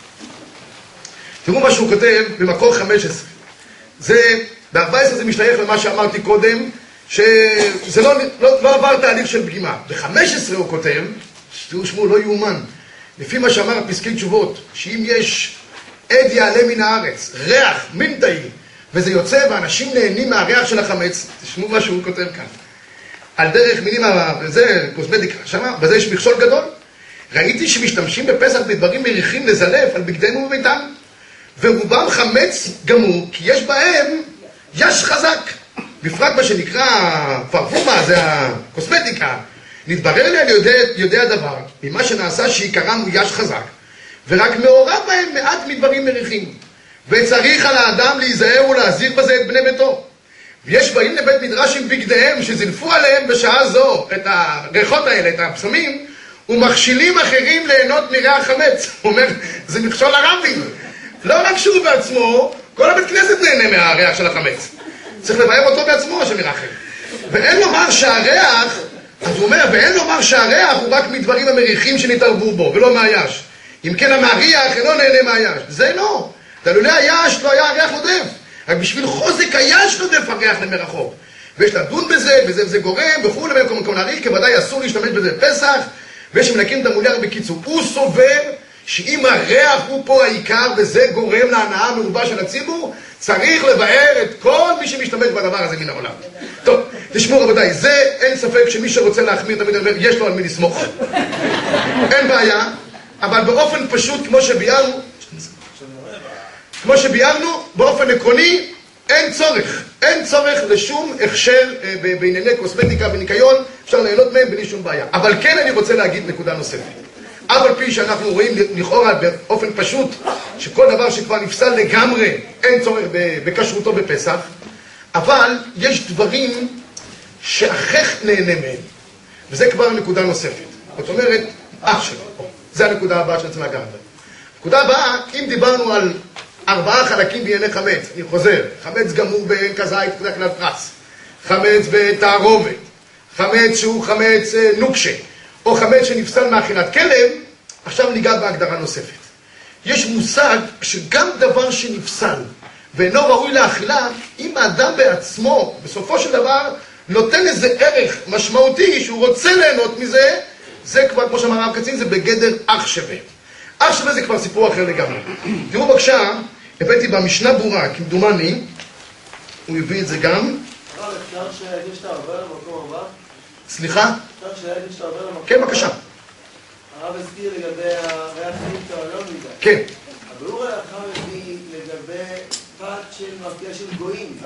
תראו מה שהוא כותב במקור חמש עשרה. זה, ב-ארבע עשרה זה משתייך למה שאמרתי קודם, שזה לא, לא, לא עבר תהליך של פגימה. ב-חמש עשרה הוא כותב, שתראו שמו, לא יאומן, לפי מה שאמר הפסקי תשובות, שאם יש עד יעלה מן הארץ, ריח, מינטאי, וזה יוצא ואנשים נהנים מהריח של החמץ, תשמעו מה שהוא כותב כאן. על דרך מינים, וזה קוסמטיקה, שמה, בזה יש מכשול גדול. ראיתי שמשתמשים בפסח בדברים מריחים לזלף על בגדינו ובביתם, ורובם חמץ גמור, כי יש בהם יש חזק. בפרט מה שנקרא פרפומה, זה הקוסמטיקה. נתברר לי על יודע, יודע דבר, ממה שנעשה שעיקרם הוא יש חזק, ורק מעורב בהם מעט מדברים מריחים. וצריך על האדם להיזהר ולהזהיר בזה את בני ביתו. ויש באים לבית מדרש עם בגדיהם שזלפו עליהם בשעה זו את הריחות האלה, את הפסמים, ומכשילים אחרים ליהנות מריח חמץ. הוא אומר, זה מכשול הרבים. לא רק שהוא בעצמו, כל הבית כנסת נהנה מהריח של החמץ. צריך לבאר אותו בעצמו, השם ירחם. ואין לומר שהריח, אז הוא אומר, ואין לומר שהריח הוא רק מדברים המריחים שנתערבו בו, ולא מהיש. אם כן המריח אינו נהנה מהיש. זה לא. תלולי היש לא היה הריח נודף. רק בשביל חוזק היש נודף הריח למרחוק. ויש לדון בזה, וזה זה גורם, וכו' במקום מקום להריח, כי ודאי אסור להשתמש בזה בפסח, ויש שמנקים את המולר בקיצור. הוא סובר שאם הריח הוא פה העיקר, וזה גורם להנאה המרובה של הציבור, צריך לבאר את כל מי שמשתמש בדבר הזה מן העולם. טוב, תשמעו רבותיי, זה אין ספק שמי שרוצה להחמיר תמיד אומר, יש לו על מי לסמוך. אין בעיה, אבל באופן פשוט, כמו שביארנו, כמו שביארנו, באופן עקרוני, אין צורך. אין צורך לשום הכשר בענייני קוסמטיקה וניקיון, אפשר ליהנות מהם בלי שום בעיה. אבל כן אני רוצה להגיד נקודה נוספת. אף על פי שאנחנו רואים לכאורה באופן פשוט, שכל דבר שכבר נפסל לגמרי, אין צורך בכשרותו בפסח, אבל יש דברים שהכרח נהנה מהם, וזה כבר נקודה נוספת. זאת אומרת, אח שלו, זה הנקודה הבאה שאני רוצה לגעת בה. נקודה הבאה, אם דיברנו על ארבעה חלקים בענייני חמץ, אני חוזר, חמץ גמור בעין כזית, זה כלל פרס, חמץ בתערובת, חמץ שהוא חמץ נוקשה, או חמץ שנפסל מאכילת כלב, עכשיו ניגע בהגדרה נוספת. יש מושג שגם דבר שנפסל ואינו ראוי לאכילה, אם האדם בעצמו, בסופו של דבר, נותן איזה ערך משמעותי שהוא רוצה ליהנות מזה, זה כבר, כמו שאמר הרב קצין, זה בגדר אח שווה. אח שווה זה כבר סיפור אחר לגמרי. תראו בבקשה, הבאתי במשנה ברורה, כמדומני, הוא הביא את זה גם. הרב, אפשר שיגיד שאתה עובר למקום הבא? סליחה? אפשר שיגיד שאתה עובר למקום הבא? כן, בבקשה. הרב הזכיר לגבי הריח חיים לא מדי. כן. אבל הוא ריח מביא לגבי פת של מרקיע של גויים.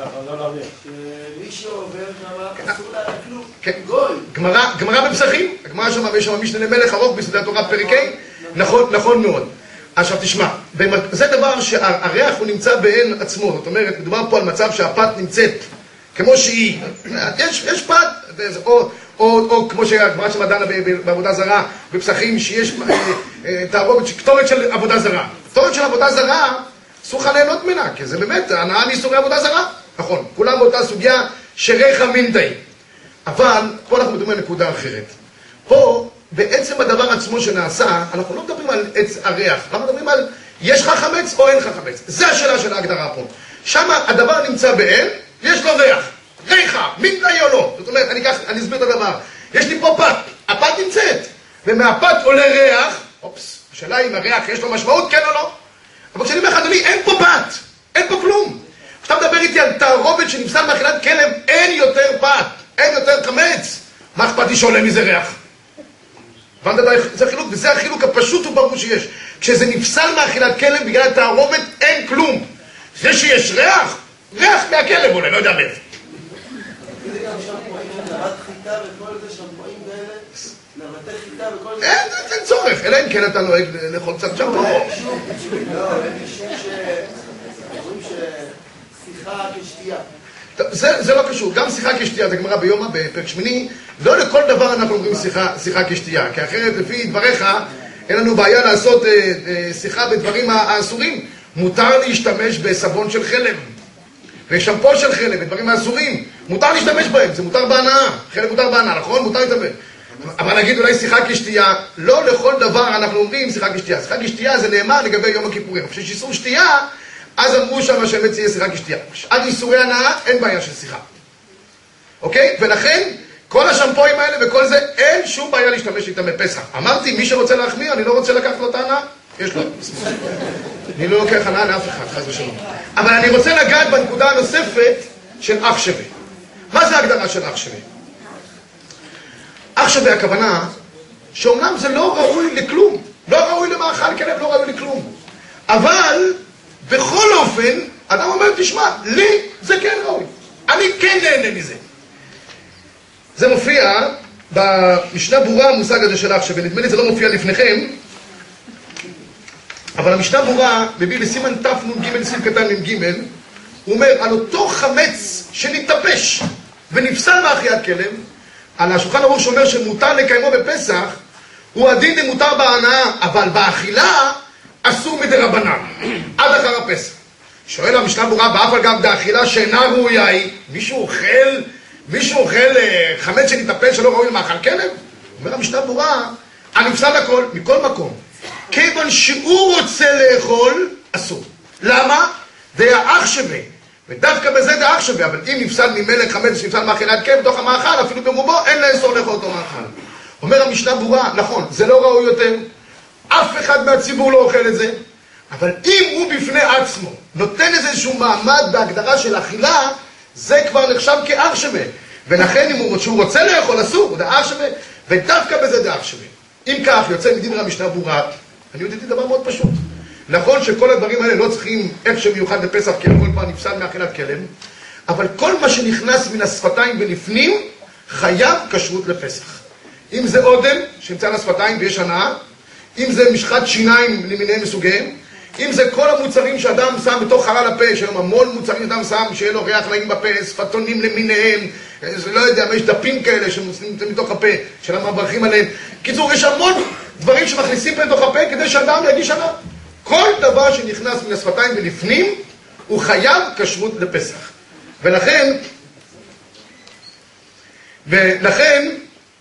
שמי שעובר שם אסור לה כלום. גוי. גמרא בפסחים, הגמרא שם יש שם משנה למלך ארוך בסודי התורה פרק ה', נכון, נכון מאוד. עכשיו תשמע, זה דבר שהריח הוא נמצא בעין עצמו, זאת אומרת, מדובר פה על מצב שהפת נמצאת כמו שהיא, יש, יש פת, או, או, או כמו שהגמרא של מדנה בעבודה זרה, בפסחים שיש תערובת, כתורת של עבודה זרה. כתורת של עבודה זרה, אסור לך ליהנות ממנה, כי זה באמת הנאה מאיסורי עבודה זרה. נכון, כולם באותה סוגיה שריחא מינתאי. אבל פה אנחנו מדברים על נקודה אחרת. פה, בעצם הדבר עצמו שנעשה, אנחנו לא מדברים על עץ הריח, אנחנו מדברים על יש לך חמץ או אין לך חמץ. זה השאלה של ההגדרה פה. שם הדבר נמצא בעין, יש לו ריח. ריחא, מינתאי או לא. זאת אומרת, אני, כך, אני אסביר את הדבר. יש לי פה פת, הפת נמצאת, ומהפת עולה ריח, אופס, השאלה אם הריח יש לו משמעות, כן או לא. אבל כשאני אומר לך, אדוני, אין פה פת, אין פה כלום. כשאתה מדבר איתי על תערובת שנפסל מאכילת כלב, אין יותר פת, אין יותר חמץ. מה אכפת לי שעולה מזה ריח? זה החילוק, וזה החילוק הפשוט וברור שיש. כשזה נפסל מאכילת כלב בגלל התערובת, אין כלום. זה שיש ריח, ריח מהכלב עולה, לא יודע מאיפה. זה גם שמפועים של נבט חיטה וכל זה, שמפועים כאלה, נבטי חיטה וכל זה. אין צורך, אלא אם כן אתה נוהג לאכול קצת שמפו. לא, אין משום שאומרים ששיחה כשתייה. זה, זה לא קשור, גם שיחה כשתייה, זה גמרא ביומא בפרק שמיני, לא לכל דבר אנחנו אומרים שיחה, שיחה כשתייה, כי אחרת לפי דבריך אין לנו בעיה לעשות אה, אה, שיחה בדברים האסורים. מותר להשתמש בסבון של חלב, ושמפו של חלב, בדברים האסורים, מותר להשתמש בהם, זה מותר בהנאה, חלב מותר בהנאה, נכון? מותר להשתמש. אבל נגיד אולי שיחה כשתייה, לא לכל דבר אנחנו אומרים שיחה כשתייה, שיחה כשתייה זה נאמר לגבי יום הכיפורים, כשיש איסור שתייה, אז אמרו שם שהאמת יהיה שיחה כשתייה. עד איסורי הנאה, אין בעיה של שיחה. אוקיי? ולכן, כל השמפויים האלה וכל זה, אין שום בעיה להשתמש איתם בפסח. אמרתי, מי שרוצה להחמיר, אני לא רוצה לקחת לו את ההנאה, יש לו. אני לא לוקח הנאה לאף אחד, חס ושלום. אבל אני רוצה לגעת בנקודה הנוספת של אח שווה. מה זה ההגדרה של אח שווה? אח שווה הכוונה, שאומנם זה לא ראוי לכלום. לא ראוי למאכל כלב, לא ראוי לכלום. אבל בכל אופן, אדם אומר, תשמע, לי זה כן ראוי. אני כן נהנה מזה. זה מופיע במשנה ברורה המושג הזה של אח שווה. נדמה לי זה לא מופיע לפניכם, אבל המשנה ברורה מביא בסימן תנ"ג סעיף קטן מ"ג, הוא אומר, על אותו חמץ שנתטפש ונפסל מאכילת כלב, על השולחן ערוך שאומר שמותר לקיימו בפסח, הוא הדין דמותר בהנאה, אבל באכילה אסור מדרבנן, עד אחר הפסח. שואל המשנה ברורה, באף על גב דאכילה שאינה ראויה היא, מישהו אוכל, מישהו אוכל חמץ שנתטפש שלא ראוי למאכל כלב? אומר המשנה ברורה, הנפסל הכל, מכל מקום. כיוון שהוא רוצה לאכול, אסור. למה? זה האח שווה. ודווקא בזה זה אח שווה, אבל אם נפסל ממלך חמץ שנפסל מאכילת כלב בתוך המאכל, אפילו ברובו, אין לאסור לאכול אותו מאכל. אומר המשנה ברורה, נכון, זה לא ראוי יותר, אף אחד מהציבור לא אוכל את זה, אבל אם הוא בפני עצמו נותן איזשהו מעמד בהגדרה של אכילה, זה כבר נחשב כאח שווה. ולכן אם הוא, שהוא רוצה לאכול, אסור, זה אח שווה, ודווקא בזה זה אח שווה. אם כך, יוצא מדברי המשנה ברורה, אני יודעתי דבר מאוד פשוט. נכון שכל הדברים האלה לא צריכים איך שמיוחד בפסח, כי הכל כבר נפסל מאכילת כלב, אבל כל מה שנכנס מן השפתיים ולפנים, חייב כשרות לפסח. אם זה אודם, שנמצא על השפתיים ויש הנאה, אם זה משחת שיניים למיניהם מסוגיהם, אם זה כל המוצרים שאדם שם בתוך חלל הפה, שהיום המון מוצרים אדם שם, שיהיה לו ריח נעים בפה, שפתונים למיניהם, זה לא יודע, יש דפים כאלה שנמצאים מתוך הפה, שאנחנו מברכים עליהם. קיצור, יש המון דברים שמכניסים פה לתוך הפה כדי שאדם יגיש הנאה. כל דבר שנכנס מן השפתיים ולפנים, הוא חייב כשרות לפסח. ולכן, ולכן,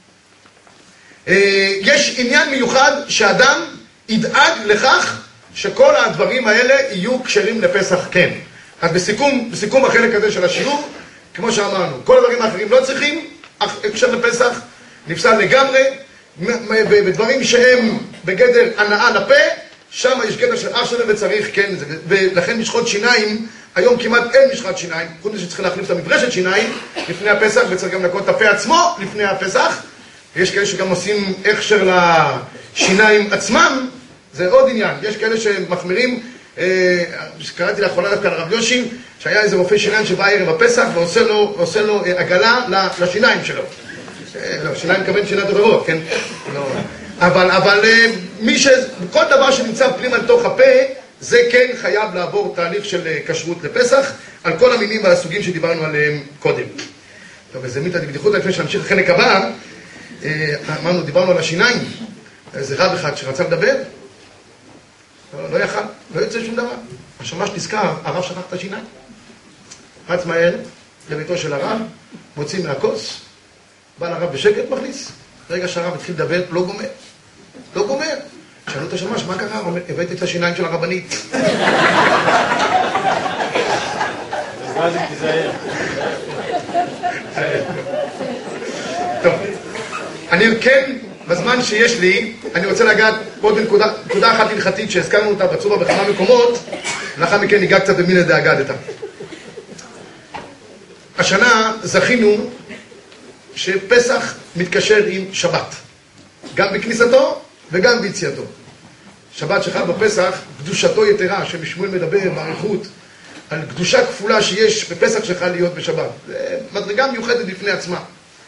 יש עניין מיוחד שאדם ידאג לכך שכל הדברים האלה יהיו כשרים לפסח כן. אז בסיכום, בסיכום החלק הזה של השיעור, כמו שאמרנו, כל הדברים האחרים לא צריכים, כשר לפסח נפסל לגמרי, בדברים שהם בגדר הנאה לפה, שם יש גדר של אח שלהם וצריך כן, ולכן משחות שיניים, היום כמעט אין משחת שיניים, חוץ מזה שצריכים להחליף את המברשת שיניים לפני הפסח, וצריך גם לקרוא את הפה עצמו לפני הפסח. יש כאלה שגם עושים הכשר לשיניים עצמם, זה עוד עניין. יש כאלה שמחמירים, אה, שקראתי לאחרונה דווקא לרב יושי, שהיה איזה רופא שיניים שבא ערב הפסח ועושה לו, עושה לו אה, עגלה לשיניים שלו. אה, לא, שיניים כוון שיניים דוברות, כן? לא. אבל, אבל אה, מי ש... כל דבר שנמצא פנימה לתוך הפה, זה כן חייב לעבור תהליך של אה, כשרות לפסח, על כל המינים והסוגים שדיברנו עליהם קודם. טוב, וזה מיתה בדיחות לפני שנמשיך לחלק הבא. אמרנו, דיברנו על השיניים, איזה רב אחד שרצה לדבר, לא, לא יכל, לא יוצא שום דבר. השמש נזכר, הרב שכח את השיניים. רץ מהר לביתו של הרב, מוציא מהכוס, בא לרב בשקט, מכניס. רגע שהרב התחיל לדבר, לא גומר. לא גומר. שאלו את השמש, מה קרה? הוא אומר, הבאתי את השיניים של הרבנית. טוב. אני כן, בזמן שיש לי, אני רוצה לגעת עוד נקודה, נקודה אחת הלכתית שהזכרנו אותה בצורה בכמה מקומות, לאחר מכן ניגע קצת במין הדאגדתה. השנה זכינו שפסח מתקשר עם שבת, גם בכניסתו וגם ביציאתו. שבת שחל בפסח, קדושתו יתרה, שמשמואל מדבר באריכות על קדושה כפולה שיש בפסח שחל להיות בשבת. זה מדרגה מיוחדת בפני עצמה.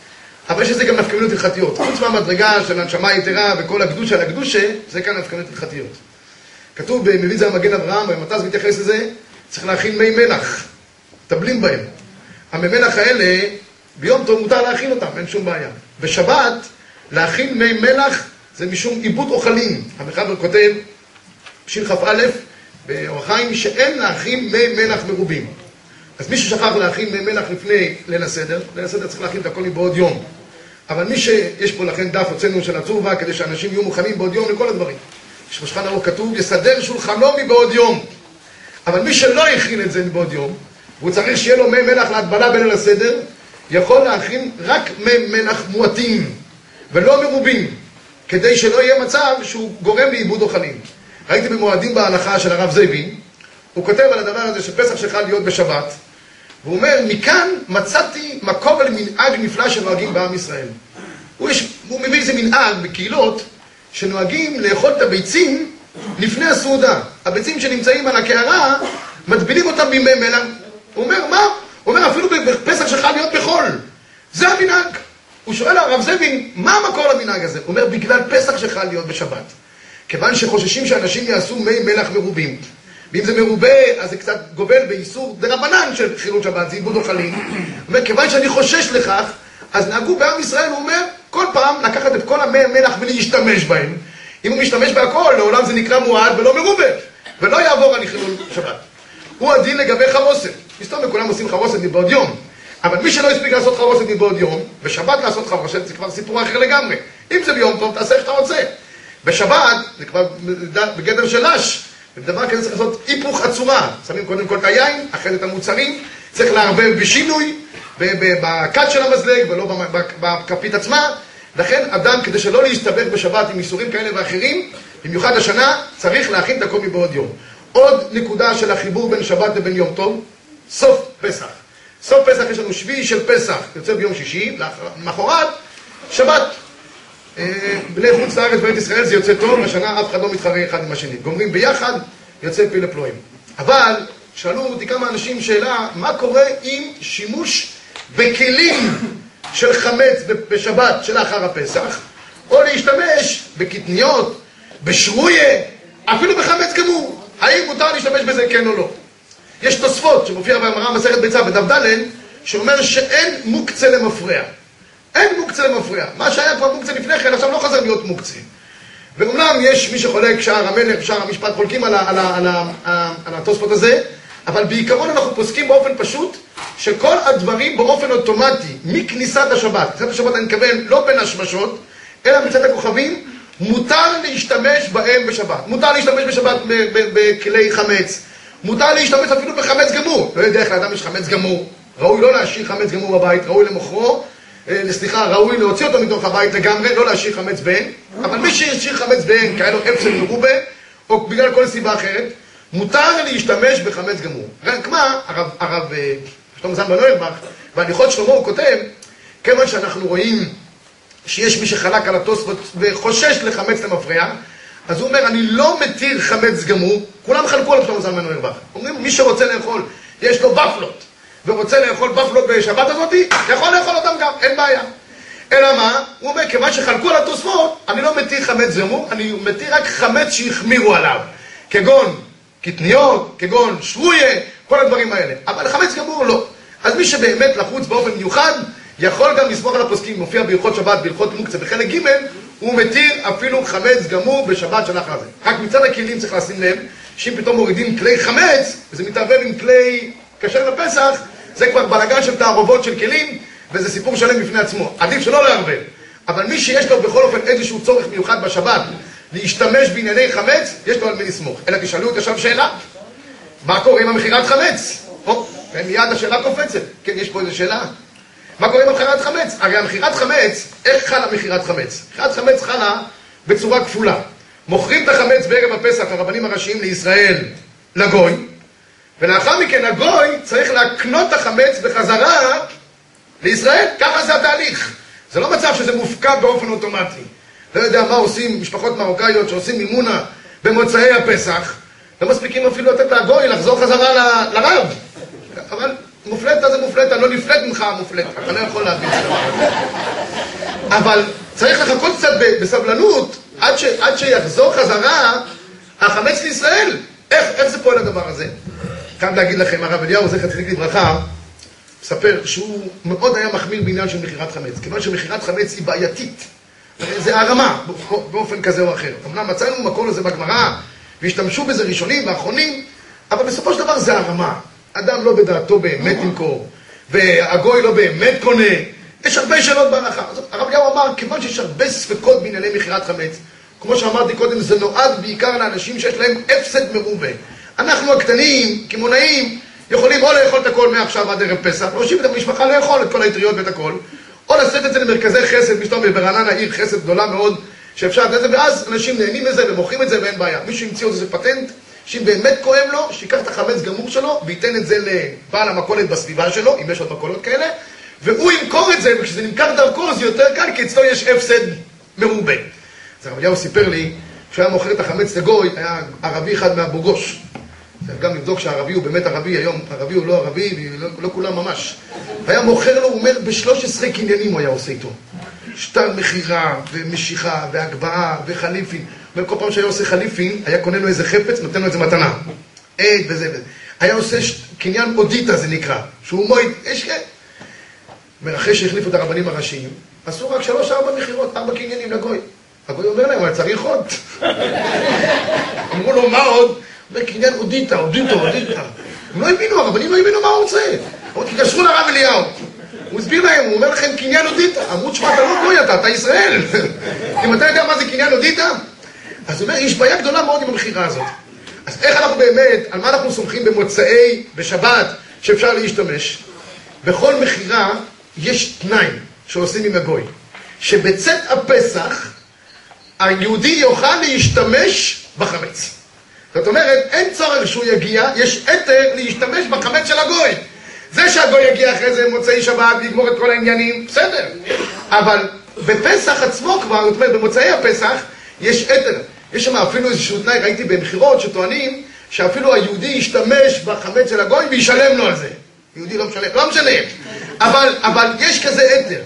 אבל יש לזה גם נפקמינות הלכתיות. חוץ מהמדרגה של הנשמה היתרה וכל הקדושה על הקדושה, זה כאן נפקמינות הלכתיות. כתוב במביא זעיר מגן אברהם, במטס מתייחס לזה, צריך להכין מי מלח, טבלים בהם. המי מלח האלה, ביום טוב מותר להכין אותם, אין שום בעיה. בשבת, להכין מי מלח זה משום עיבוד אוכלים. המחבר כותב, בשיר כ"א, באור החיים, שאין להכין מי מלח מרובים. אז מי ששכח להכין מי מלח לפני ליל הסדר, ליל הסדר צריך להכין את הכל בעוד יום. אבל מי שיש פה לכן דף הוצאנו של הצורבה, כדי שאנשים יהיו מוכנים בעוד יום לכל הדברים. יש בשולחן ערוך כתוב, יסדר שולחנו מבעוד יום. אבל מי שלא הכין את זה מבעוד יום, והוא צריך שיהיה לו מי מלח להטבלה בין ליל הסדר, יכול להכין רק מי מלח מועטים, ולא מרובים, כדי שלא יהיה מצב שהוא גורם לעיבוד אוכלים. ראיתי במועדים בהלכה של הרב זאבי, הוא כותב על הדבר הזה שפסח שחל להיות בשבת, והוא אומר, מכאן מצאתי מקור למנהג נפלא שנוהגים בעם ישראל. הוא, יש, הוא מביא איזה מנהג בקהילות שנוהגים לאכול את הביצים לפני הסעודה. הביצים שנמצאים על הקערה, מטבילים אותם בימי מלח. הוא אומר, מה? הוא אומר, אפילו בפסח שחל להיות בחול. זה המנהג. הוא שואל הרב זאבי, מה המקור למנהג הזה? הוא אומר, בגלל פסח שחל להיות בשבת. כיוון שחוששים שאנשים יעשו מי מלח מרובים. ואם זה מרובה, אז זה קצת גובל באיסור דרבנן של חילול שבת, זה עיבוד אוכלים. הוא אומר, כיוון שאני חושש לכך, אז נהגו בעם ישראל, הוא אומר, כל פעם לקחת את כל המי מלח ולהשתמש בהם. אם הוא משתמש בהכל, לעולם זה נקרא מועד ולא מרובה, ולא יעבור על חילול שבת. הוא הדין לגבי חרוסת. מסתום בכולם עושים חרוסת מבעוד יום. אבל מי שלא הספיק לעשות חרוסת מבעוד יום, בשבת לעשות חרוסת זה כבר סיפור אחר לגמרי. אם זה ביום טוב, תעשה איך שאתה רוצה. בשבת, זה כבר בגדר של לש. בדבר כזה צריך לעשות היפוך הצורה. שמים קודם כל את היין, אחרי את המוצרים, צריך לערבב בשינוי, בקט של המזלג ולא בכפית עצמה. לכן אדם, כדי שלא להסתבך בשבת עם איסורים כאלה ואחרים, במיוחד השנה, צריך להכין את הכל מבעוד יום. עוד נקודה של החיבור בין שבת לבין יום טוב, סוף פסח. סוף פסח יש לנו שביעי של פסח, יוצא ביום שישי, למחרת, שבת. בני חוץ לארץ בארץ ישראל זה יוצא טוב, השנה אף אחד לא מתחרה אחד עם השני. גומרים ביחד, יוצא פיל לפלואים. אבל שאלו אותי כמה אנשים שאלה, מה קורה עם שימוש בכלים של חמץ בשבת שלאחר הפסח, או להשתמש בקטניות, בשרויה, אפילו בחמץ גמור. האם מותר להשתמש בזה כן או לא? יש תוספות שמופיע בגמרא מסכת ביצה בדף ד' שאומר שאין מוקצה למפרע. אין מוקצה למפרע. מה שהיה כבר מוקצה לפני כן, עכשיו לא חזר להיות מוקצה. ואומנם יש מי שחולק, שער המלך, שער המשפט, חולקים על, על, על, על התוספות הזה, אבל בעיקרון אנחנו פוסקים באופן פשוט, שכל הדברים באופן אוטומטי, מכניסת השבת, כניסת השבת אני מתכוון לא בין השמשות, אלא מצאת הכוכבים, מותר להשתמש בהם בשבת. מותר להשתמש בשבת בכלי חמץ. מותר להשתמש אפילו בחמץ גמור. לא יודע איך לאדם יש חמץ גמור. ראוי לא להשאיר חמץ גמור בבית, ראוי למוכרו. סליחה, ראוי להוציא אותו מתוך הבית לגמרי, לא להשאיר חמץ בהן. אבל מי שישאיר חמץ בהן, כאלו אפסל מרובה, או בגלל כל סיבה אחרת, מותר להשתמש בחמץ גמור. רק מה, הרב, הרב שלמה זלמן אוירבך, בהליכות שלמה הוא כותב, כיוון שאנחנו רואים שיש מי שחלק על התוספות וחושש לחמץ למפרע, אז הוא אומר, אני לא מתיר חמץ גמור, כולם חלקו על שלמה זלמן אוירבך. אומרים, מי שרוצה לאכול, יש לו בפלות, ורוצה לאכול בפלות בשבת הזאת, יכול לאכול אותם גם, אין בעיה. אלא מה? הוא אומר, כיוון שחלקו על התוספות, אני לא מתיר חמץ גמור, אני מתיר רק חמץ שהחמירו עליו, כגון קטניות, כגון שרויה, כל הדברים האלה. אבל חמץ גמור לא. אז מי שבאמת לחוץ באופן מיוחד, יכול גם לסמוך על הפוסקים, מופיע בהלכות שבת, בהלכות מוקצה, בחלק ג' הוא מתיר אפילו חמץ גמור בשבת שלאחר זה. רק מצד הכלים צריך לשים לב, שאם פתאום מורידים כלי חמץ, וזה מתערבב עם כלי כשר לפסח, זה כבר בלגן של תערובות של כלים, וזה סיפור שלם בפני עצמו. עדיף שלא לערבב. אבל מי שיש לו בכל אופן איזשהו צורך מיוחד בשבת, להשתמש בענייני חמץ, יש לו על מי לסמוך. אלא תשאלו אותי עכשיו שאלה, מה קורה עם המכירת חמץ? או, מיד השאלה קופצת. כן, יש פה איזו שאלה. מה קורה עם המכירת חמץ? הרי המכירת חמץ, איך חלה מכירת חמץ? מכירת חמץ חלה בצורה כפולה. מוכרים את החמץ בערב הפסח, הרבנים הראשיים לישראל, לגוי, ולאחר מכן הגוי צריך להקנות את החמץ בחזרה לישראל. ככה זה התהליך. זה לא מצב שזה מופקע באופן אוטומטי. לא יודע מה עושים משפחות מרוקאיות שעושים מימונה במוצאי הפסח, לא מספיקים אפילו לתת לגוי לחזור חזרה ל- לרב. אבל מופלטה זה מופלטה, לא נפלט ממך המופלטה, אתה לא יכול להבין את זה. אבל צריך לחכות קצת בסבלנות עד, ש, עד שיחזור חזרה החמץ לישראל. איך, איך זה פועל הדבר הזה? כאן להגיד לכם, הרב אליהו זכר צדיק לברכה, מספר שהוא מאוד היה מחמיר בעניין של מכירת חמץ, כיוון שמכירת חמץ היא בעייתית. זה הרמה, באופן כזה או אחר. אמנם מצאנו מקום לזה בגמרא, והשתמשו בזה ראשונים ואחרונים, אבל בסופו של דבר זה הרמה. אדם לא בדעתו באמת ימכור, והגוי לא באמת קונה. יש הרבה שאלות בהלכה. הרב אליהו אמר, כיוון שיש הרבה ספקות בענייני מכירת חמץ, כמו שאמרתי קודם, זה נועד בעיקר לאנשים שיש להם הפסד מרובה. אנחנו הקטנים, כימונאים, יכולים או לאכול את הכל מעכשיו עד ערב פסח, להושיב את המשפחה לאכול את כל היתריות ואת הכל, או לשאת את זה למרכזי חסד, מסתום ברעננה, עיר חסד גדולה מאוד, שאפשר את זה, ואז אנשים נהנים מזה ומוכרים את זה ואין בעיה. מישהו ימציא עוד איזה פטנט, שאם באמת כואב לו, שיקח את החמץ גמור שלו, וייתן את זה לבעל המכולת בסביבה שלו, אם יש עוד מכולות כאלה, והוא ימכור את זה, וכשזה נמכר דרכו זה יותר קל, כי אצלו יש הפסד מרובה. אז הרב אליהו סיפר לי, כשהיה מוכר את החמץ לגוי, היה ערבי אחד מאבו גוש. צריך גם לבדוק שהערבי הוא באמת ערבי היום, ערבי הוא לא ערבי, לא, לא כולם ממש. היה מוכר לו, הוא אומר, ב-שלושה עשר קניינים הוא היה עושה איתו. שטר מחירה, ומשיכה, והגבהה, וחליפין. וכל פעם שהיה עושה חליפין, היה קונה לו איזה חפץ, נותן לו איזה מתנה. עד וזה וזה. היה עושה ש... קניין אודיטה זה נקרא, שהוא מועד, יש כן. אחרי שהחליפו את הרבנים הראשיים, עשו רק שלוש, ארבע מחירות, ארבע קניינים לגוי. הגוי אומר להם, אבל צריך עוד. אמרו לו, מה עוד? אומר, קניין אודיטה, אודיטה, אודיטה. הם לא הבינו, הרבנים לא הבינו מה הוא רוצה. אמרו, תקשרו לרב אליהו. הוא הסביר להם, הוא אומר לכם, קניין אודיטה. אמרו, תשמע, אתה לא גוי, אתה, אתה ישראל. אם אתה יודע מה זה קניין אודיטה? אז הוא אומר, יש בעיה גדולה מאוד עם המחירה הזאת. אז איך אנחנו באמת, על מה אנחנו סומכים במוצאי, בשבת, שאפשר להשתמש? בכל מחירה יש תנאי שעושים עם הגוי. שבצאת הפסח, היהודי יוכל להשתמש בחמץ. זאת אומרת, אין צורך שהוא יגיע, יש היתר להשתמש בחמץ של הגוי. זה שהגוי יגיע אחרי זה מוצאי שבת ויגמור את כל העניינים, בסדר. אבל בפסח עצמו כבר, זאת אומרת, במוצאי הפסח, יש היתר. יש שם אפילו איזשהו תנאי, ראיתי במחירות שטוענים, שאפילו היהודי ישתמש בחמץ של הגוי וישלם לו על זה. יהודי לא משלם, לא משלם. אבל, אבל יש כזה היתר.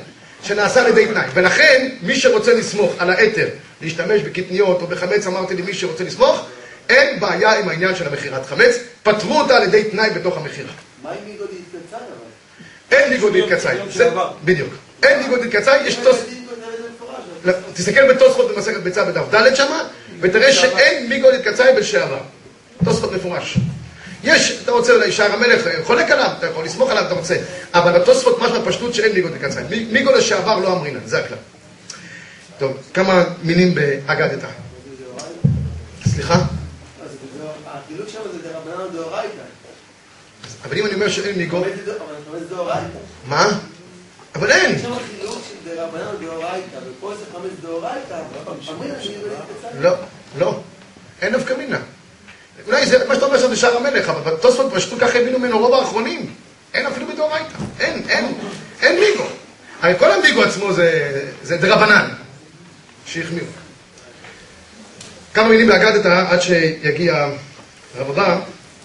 שנעשה על ידי תנאי. ולכן, מי שרוצה לסמוך על היתר, להשתמש בקטניות או בחמץ, אמרתי למי שרוצה לסמוך, אין בעיה עם העניין של המכירת חמץ, פתרו אותה על ידי תנאי בתוך המכירה. מה עם ליגוד התקצאי אבל? אין ליגוד התקצאי, בדיוק. אין ליגוד התקצאי, יש תוס... תסתכל בתוספות במסכת ביצה בדף ד' שמה, ותראה שאין ליגוד התקצאי בשעבר. תוספות מפורש. יש, אתה רוצה אולי שער המלך, חולק עליו, אתה יכול לסמוך עליו, אתה רוצה. אבל התוספות משמע פשטות שאין ליגוד התקצאי. ליגוד לשעבר לא אמרינן, זה הכלל. טוב, כמה מינים באגדתא. סליחה? החילוק שם זה דרבנן דאורייתא. אבל אם אני אומר שאין ליגוד... אבל חמץ דאורייתא. מה? אבל אין! יש שם חילוק של דרבנן דאורייתא, ופה זה חמץ דאורייתא, אמרינן ליגוד התקצאי. לא, לא. אין נפקא מינה. אולי זה מה שאתה אומר שם בשער המלך, אבל בתוספות פשטו ככה הבינו ממנו רוב האחרונים. אין אפילו בדאורייתא. אין, אין, אין ליגו. הרי כל הליגו עצמו זה, זה דרבנן. שהחמיאו. כמה מילים באגדתא עד שיגיע הרב הבא.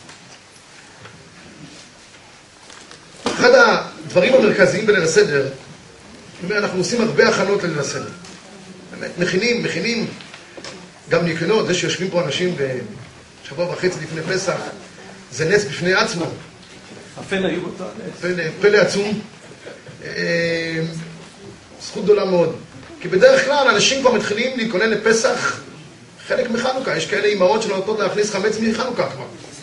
אחד הדברים המרכזיים בליל הסדר, אנחנו עושים הרבה הכנות לליל הסדר. באמת, מכינים, מכינים גם ניקיונות, זה שיושבים פה אנשים בשבוע וחצי לפני פסח, זה נס בפני עצמו. הפלא היו באותו נס. פלא, פלא עצום. זכות גדולה מאוד. כי בדרך כלל אנשים כבר מתחילים להתכונן לפסח חלק מחנוכה. יש כאלה אימהות שנותנות להכניס חמץ מחנוכה כבר.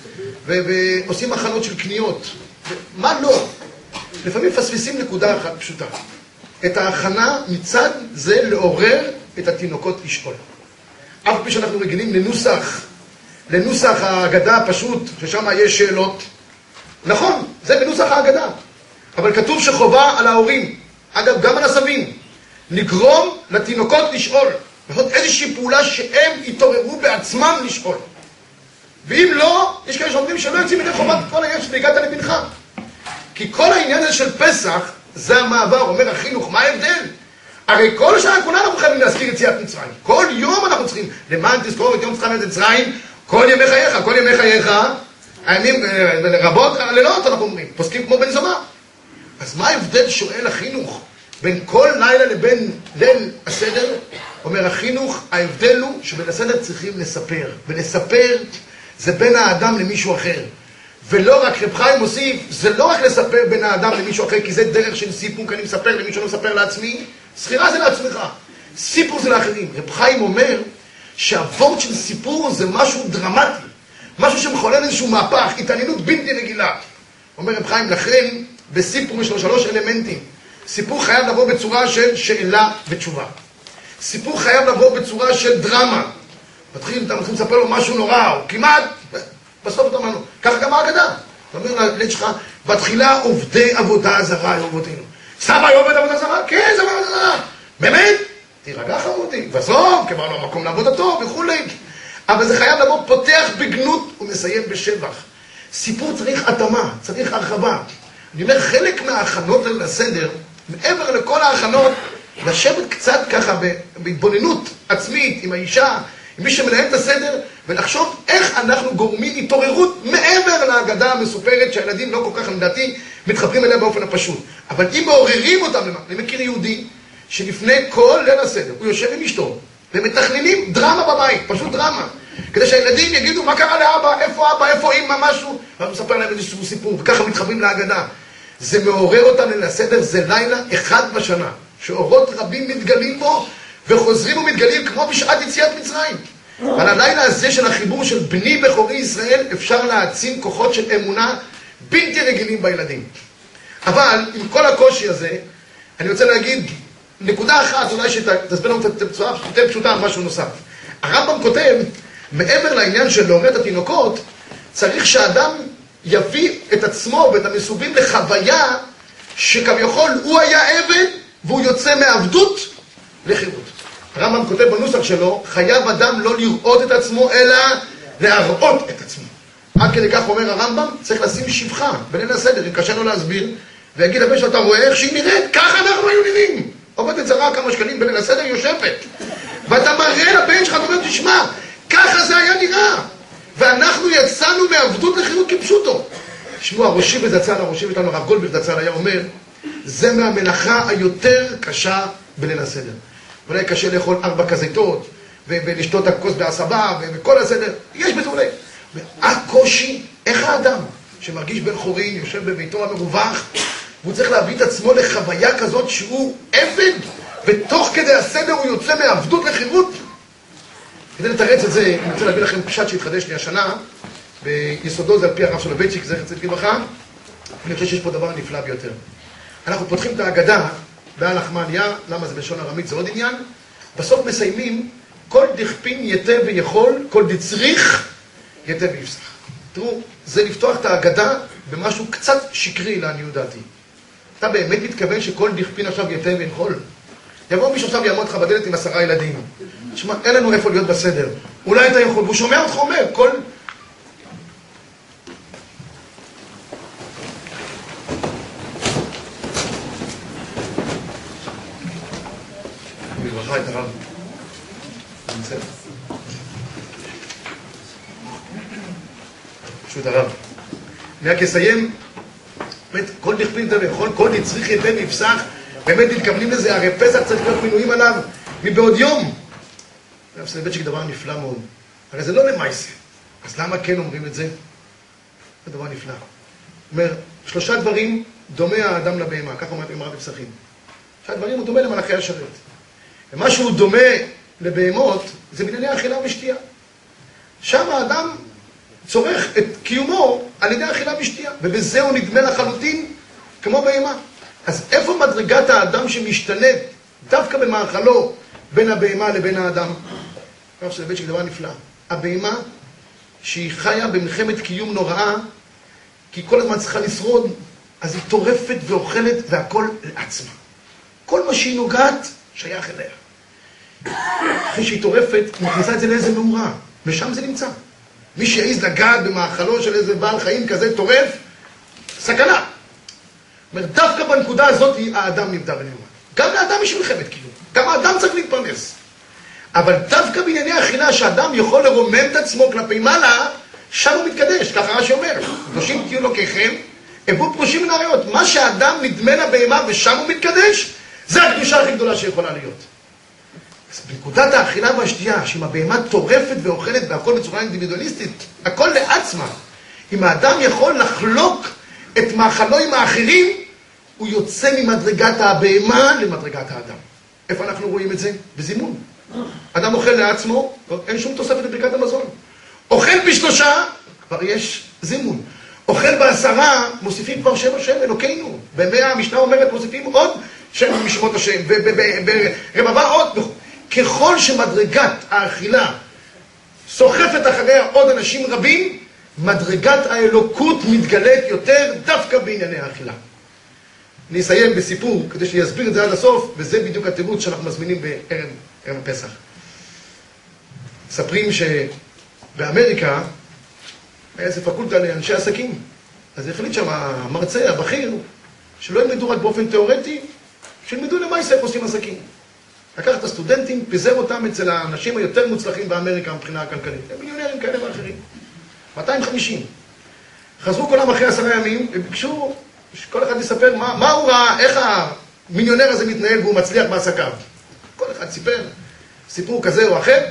ועושים הכנות של קניות. מה לא? לפעמים פספסים נקודה אחת פשוטה. את ההכנה מצד זה לעורר את התינוקות לשאול. אף פי שאנחנו רגילים לנוסח, לנוסח ההגדה הפשוט, ששם יש שאלות. נכון, זה בנוסח ההגדה. אבל כתוב שחובה על ההורים, אגב גם על הסבים, לגרום לתינוקות לשאול. לעשות איזושהי פעולה שהם יתעוררו בעצמם לשאול. ואם לא, יש כאלה שאומרים שלא יוצאים מדי חובת כל העניין שהגעת לבנך. כי כל העניין הזה של פסח, זה המעבר. אומר החינוך, מה ההבדל? הרי כל שעה כולנו חייבים להזכיר יציאת מצרים. כל יום אנחנו צריכים, למען תזכור את יום יציאת מצרים, כל ימי חייך, כל ימי חייך, הימים, לרבות הלילות אנחנו אומרים, פוסקים כמו בן זומא. אז מה ההבדל, שואל החינוך, בין כל לילה לבין ליל הסדר? אומר החינוך, ההבדל הוא שבין הסדר צריכים לספר, ולספר זה בין האדם למישהו אחר. ולא רק, רב חיים מוסיף, זה לא רק לספר בין האדם למישהו אחר, כי זה דרך של סיפור, כי אני מספר למישהו, לא מספר לעצמי. סחירה זה לעצמך, סיפור זה לאחרים. רב חיים אומר שהוורד של סיפור זה משהו דרמטי, משהו שמחולל איזשהו מהפך, התעניינות בלתי רגילה. אומר רב חיים, לכן בסיפור יש לו שלוש אלמנטים. סיפור חייב לבוא בצורה של שאלה ותשובה. סיפור חייב לבוא בצורה של דרמה. מתחיל, אתה מתחיל לספר לו משהו נורא, או כמעט, בסוף אתה אומר לו, ככה גם ההגדה. אתה אומר לילד שלך, בתחילה עובדי עבודה זרה היו עבודנו. סבא היו עובד עבודה זרה? כן, סבא עבודה זרה. באמת? תירגע חמותי. בסוף, כבר לא מקום לעבודתו וכולי. אבל זה חייב לבוא פותח בגנות ומסיים בשבח. סיפור צריך התאמה, צריך הרחבה. אני אומר, חלק מההכנות לסדר, מעבר לכל ההכנות, לשבת קצת ככה בהתבוננות עצמית עם האישה, עם מי שמנהל את הסדר, ולחשוב איך אנחנו גורמים התעוררות מעבר להגדה המסופרת שהילדים לא כל כך, לדעתי, מתחברים אליה באופן הפשוט. אבל אם מעוררים אותם, אני מכיר יהודי שלפני כל ליל הסדר, הוא יושב עם אשתו, ומתכננים דרמה בבית, פשוט דרמה. כדי שהילדים יגידו מה קרה לאבא, איפה אבא, איפה אמא, משהו, ואנחנו מספר להם איזשהו סיפור, וככה מתחברים להגדה. זה מעורר אותם ליל הסדר, זה לילה אחד בשנה, שאורות רבים מתגלים בו, וחוזרים ומתגלים כמו בשעת יציאת מצרים. על הלילה הזה של החיבור של בני בכורי ישראל, אפשר להעצים כוחות של אמונה בלתי רגילים בילדים. אבל עם כל הקושי הזה, אני רוצה להגיד נקודה אחת, אולי שתסביר לנו בצורה יותר פשוטה על משהו נוסף. הרמב"ם כותב, מעבר לעניין של לעורר את התינוקות, צריך שאדם יביא את עצמו ואת המסובים לחוויה שכביכול הוא היה עבד והוא יוצא מעבדות לחירות. הרמב"ם כותב בנוסח שלו, חייב אדם לא לראות את עצמו אלא להראות את עצמו. עד כדי כך אומר הרמב"ם, צריך לשים שפחה בליל הסדר, אם קשה לו להסביר, ויגיד לבן שאתה רואה איך שהיא נראית, ככה אנחנו היו נראים. עובדת זרה כמה שקלים בליל הסדר יושבת. ואתה מראה לבן שלך, אתה אומר, תשמע, ככה זה היה נראה. ואנחנו יצאנו מעבדות לחירות כפשוטו. תשמעו, הראשי בזצ"ל, הראשי שלנו, הרב גולדברג זצ"ל היה אומר, זה מהמלאכה היותר קשה בליל הסדר. אולי קשה לאכול ארבע כזיתות, ולשתות הכוס בעשבה, וכל הסדר, יש בזה אולי. הקושי, איך האדם שמרגיש בן חורין, יושב בביתו המרווח, והוא צריך להביא את עצמו לחוויה כזאת שהוא עבד, ותוך כדי הסדר הוא יוצא מעבדות לחירות. כדי לתרץ את זה, אני רוצה להביא לכם פשט שהתחדש לי השנה, ביסודו זה על פי הרב סולובייצ'יק, זכר צדיק לברכה. אני חושב שיש פה דבר נפלא ביותר. אנחנו פותחים את ההגדה בעל לחמניה, למה זה בלשון ארמית, זה עוד עניין. בסוף מסיימים, כל דכפין יתה ויכול, כל דצריך יתה ויפסח. תראו, זה לפתוח את ההגדה במשהו קצת שקרי לעניות דעתי. אתה באמת מתכוון שכל דכפין עכשיו יתה ויכול? יבוא מישהו עכשיו יעמוד לך בדלת עם עשרה ילדים. תשמע, אין לנו איפה להיות בסדר. אולי אתה יכול, והוא שומע אותך אומר, כל... בברכה את הרב. נמצא. פשוט הרב. אני רק אסיים, באמת, כל דכפין אתה ויכול, כל דצריך יתה ויפסח, באמת מתכוונים לזה, הרי פסח צריך להיות מינויים עליו מבעוד יום. הרב סולובייצ'יק דבר נפלא מאוד. הרי זה לא למעשה. אז למה כן אומרים את זה? זה דבר נפלא. אומר, שלושה דברים דומה האדם לבהמה, כך אומרת אמרת בפסחים. שלושה דברים הוא דומה למלאכי השרת. ומה שהוא דומה לבהמות, זה בענייני אכילה ושתייה. שם האדם צורך את קיומו על ידי אכילה ושתייה, ובזה הוא נדמה לחלוטין כמו בהמה. אז איפה מדרגת האדם שמשתנית דווקא במאכלו בין הבהמה לבין האדם? הרב סולובייצ'יק דבר נפלא. הבהמה שהיא חיה במלחמת קיום נוראה, כי כל הזמן צריכה לשרוד, אז היא טורפת ואוכלת והכל לעצמה. כל מה שהיא נוגעת שייך אליה. אחרי שהיא טורפת, היא מכניסה את זה לאיזה מאורה, ושם זה נמצא. מי שיעז לגעת במאכלו של איזה בעל חיים כזה טורף, סכנה. אומר, דווקא בנקודה הזאת האדם נמצא בנאומה. גם לאדם יש מלחמת קיום, גם האדם צריך להתפרנס. אבל דווקא בענייני אכילה שהאדם יכול לרומם את עצמו כלפי מעלה, שם הוא מתקדש, ככה רש"י אומר. קדושים תהיו לוקיכם, הבאו פרושים מן האריות. מה שהאדם נדמה לבהמה ושם הוא מתקדש, זה הקדושה הכי גדולה שיכולה להיות. אז בנקודת האכילה והשתייה, שאם הבהמה טורפת ואוכלת והכל בצורה אינדיבידואליסטית, הכל לעצמה, אם האדם יכול לחלוק את מאכלו עם האחרים, הוא יוצא ממדרגת הבהמה למדרגת האדם. איפה אנחנו רואים את זה? בזימון. אדם אוכל לעצמו, אין שום תוספת לברכת המזון. אוכל בשלושה, כבר יש זימון. אוכל בעשרה, מוסיפים כבר שם השם אלוקינו. במאה המשנה אומרת, מוסיפים עוד שם משמות השם, וברבבה עוד. ככל שמדרגת האכילה סוחפת אחריה עוד אנשים רבים, מדרגת האלוקות מתגלית יותר דווקא בענייני האכילה. אני אסיים בסיפור כדי שיסביר את זה עד הסוף, וזה בדיוק התירוץ שאנחנו מזמינים בערב ערב הפסח. מספרים שבאמריקה היה איזה פקולטה לאנשי עסקים. אז החליט שם המרצה, הבכיר, שלא ילמדו רק באופן תיאורטי, שילמדו למעשה איך עושים עסקים. לקח את הסטודנטים, פיזר אותם אצל האנשים היותר מוצלחים באמריקה מבחינה הכלכלית. הם מיליונרים כאלה ואחרים. מאתיים וחמישים. חזרו כולם אחרי עשרה ימים, וביקשו שכל אחד יספר מה, מה הוא ראה, איך המיליונר הזה מתנהל והוא מצליח בעסקיו. כל אחד סיפר, סיפור כזה או אחר.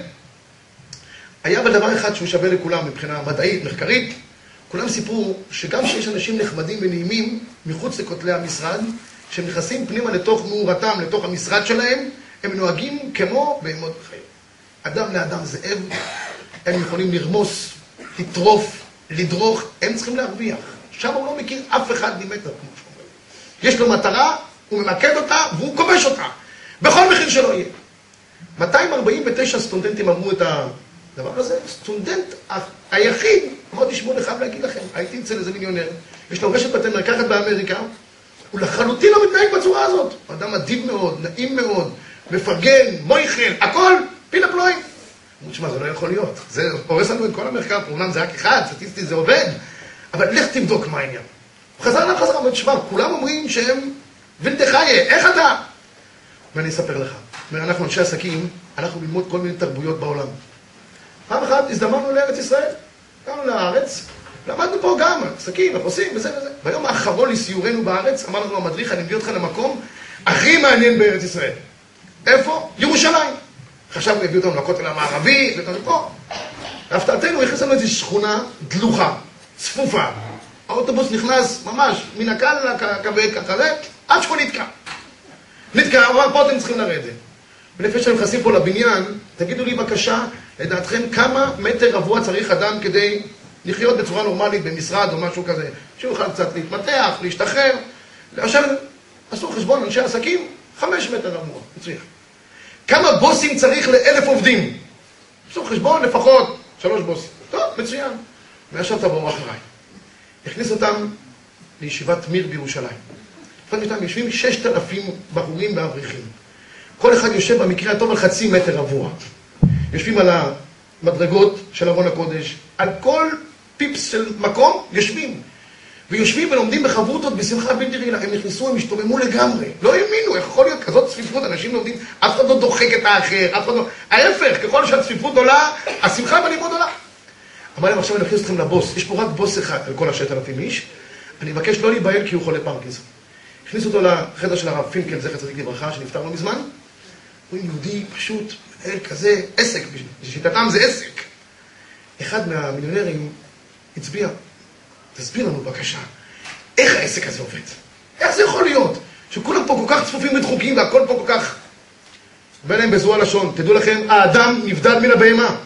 היה בדבר אחד שהוא שווה לכולם מבחינה מדעית, מחקרית. כולם סיפרו שגם שיש אנשים נחמדים ונעימים מחוץ לכותלי המשרד, כשהם נכנסים פנימה לתוך מאורתם, לתוך המשרד שלהם, הם נוהגים כמו בהמות בחיים. אדם לאדם זאב, הם יכולים לרמוס, לטרוף, לדרוך, הם צריכים להרוויח. שם הוא לא מכיר אף אחד ממטר, כמו שאומרים. יש לו מטרה, הוא ממקד אותה והוא כובש אותה. בכל מחיר שלא יהיה. מאתיים ארבעים ותשע סטודנטים אמרו את הדבר הזה. סטודנט היחיד, אמרתי שמונה, חייב להגיד לכם, הייתי אצל איזה מיליונר, יש לו רשת בתי מרקחת באמריקה, הוא לחלוטין לא מתנהג בצורה הזאת. הוא אדם אדיב מאוד, נעים מאוד, מפרגן, מויכל, הכל, פילה פלוי. הוא תשמע, זה לא יכול להיות. זה הורס לנו את כל המחקר, אומנם זה רק אחד, סטטיסטי זה עובד, אבל לך תבדוק מה העניין. הוא חזר לה חזרה, תשמע, כולם אומרים שהם וילדחיה, איך אתה? ואני אספר לך. אנחנו אנשי עסקים, אנחנו ללמוד כל מיני תרבויות בעולם. פעם אחת הזדמנו לארץ ישראל. הגענו לארץ, למדנו פה גם, עסקים, אנחנו עושים, וזה וזה. ביום האחרון לסיורנו בארץ, אמר לנו המדריך, אני מביא אותך למקום הכי מעניין בארץ ישראל. איפה? ירושלים. חשבנו, הביא אותנו לכותל המערבי, ואותנו פה. להפתעתנו, הכניס לנו איזו שכונה דלוחה, צפופה. האוטובוס נכנס ממש מן הקל לכבד ככה זה, עד שהוא נתקע. נתקע, אבל פה אתם צריכים לרדת. ולפני שאתם נכנסים פה לבניין, תגידו לי בבקשה, לדעתכם כמה מטר רבוע צריך אדם כדי לחיות בצורה נורמלית במשרד או משהו כזה. שהוא יוכל קצת להתמתח, להשתחרר. עכשיו, עשו חשבון אנשי עסקים, חמש מטר רבוע, מצליח. כמה בוסים צריך לאלף עובדים? עשו חשבון לפחות שלוש בוסים. טוב, מצוין. ועכשיו תבואו אחריי. הכניס אותם לישיבת מיר בירושלים. לפעמים איתם יושבים ששת אלפים בחורים ואברכים. כל אחד יושב במקרה הטוב על חצי מטר רבוע. יושבים על המדרגות של ארון הקודש, על כל פיפס של מקום יושבים. ויושבים ולומדים בחברותות בשמחה בלתי רגילה. הם נכנסו, הם השתוממו לגמרי. לא האמינו, איך יכול להיות כזאת צפיפות, אנשים לומדים, אף אחד לא דוחק את האחר, אף אחד לא... ההפך, ככל שהצפיפות עולה, השמחה בלימוד עולה. אמר להם, עכשיו אני אכניס אתכם לבוס. יש פה רק בוס אחד על כל הששת אלפים איש. אני מבקש לא להיבהל כי הוא חולה פרקינסון. הכניסו אותו לחדר של הרב פינקל, זכר צדיק לברכה, שנפטר לו מזמן. הוא יהודי פשוט, מנהל כזה, עסק, בשיטתם זה עסק. אחד מהמיליונרים הצביע, תסביר לנו בבקשה, איך העסק הזה עובד? איך זה יכול להיות? שכולם פה כל כך צפופים ודחוקים והכל פה כל כך... בין להם בזרוע לשון, תדעו לכם, האדם נבדל מן הבהמה.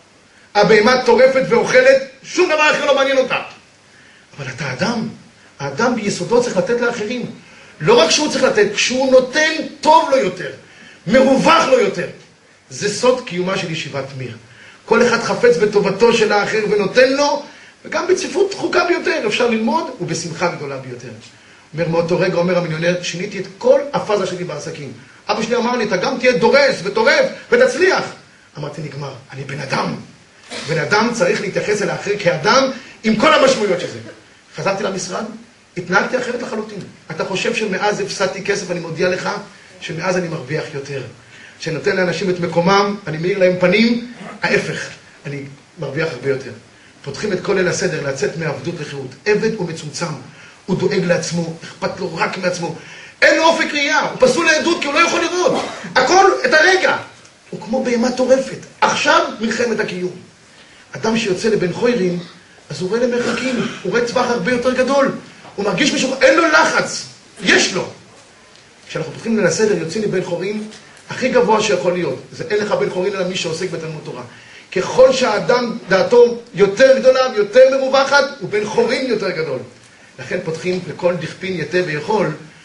הבהמה טורפת ואוכלת, שום דבר אחר לא מעניין אותה. אבל אתה אדם, האדם ביסודו צריך לתת לאחרים. לא רק שהוא צריך לתת, כשהוא נותן טוב לו יותר, מרווח לו יותר. זה סוד קיומה של ישיבת מיר. כל אחד חפץ בטובתו של האחר ונותן לו, וגם בצפיפות דחוקה ביותר אפשר ללמוד, ובשמחה גדולה ביותר. אומר מאותו רגע, אומר המיליונר, שיניתי את כל הפאזה שלי בעסקים. אבא שלי אמר לי, אתה גם תהיה דורס וטורף ותצליח. אמרתי, נגמר, אני בן אדם. בן אדם צריך להתייחס אל האחר כאדם עם כל המשמעויות של זה. חזרתי למשרד, התנהגתי אחרת לחלוטין. אתה חושב שמאז הפסדתי כסף, אני מודיע לך שמאז אני מרוויח יותר. כשנותן לאנשים את מקומם, אני מאיר להם פנים, ההפך, אני מרוויח הרבה יותר. פותחים את כל ליל הסדר, לצאת מעבדות לחירות. עבד הוא מצומצם, הוא דואג לעצמו, אכפת לו רק מעצמו. אין לו אופק ראייה, הוא פסול לעדות כי הוא לא יכול לראות. הכל את הרגע. הוא כמו בהמה טורפת. עכשיו מלחמת הקיום. אדם שיוצא לבן חוירים, אז הוא רואה למרחקים, הוא רואה טווח הרבה יותר גדול. הוא מרגיש מישהו, אין לו לחץ, יש לו. כשאנחנו פותחים ליל הסדר, יוצאים לבן חורים, הכי גבוה שיכול להיות. זה אין לך בן חורין אלא מי שעוסק בתלמוד תורה. ככל שהאדם דעתו יותר גדולה ויותר מרווחת, הוא בן חורין יותר גדול. לכן פותחים לכל דכפין יתה ויכול,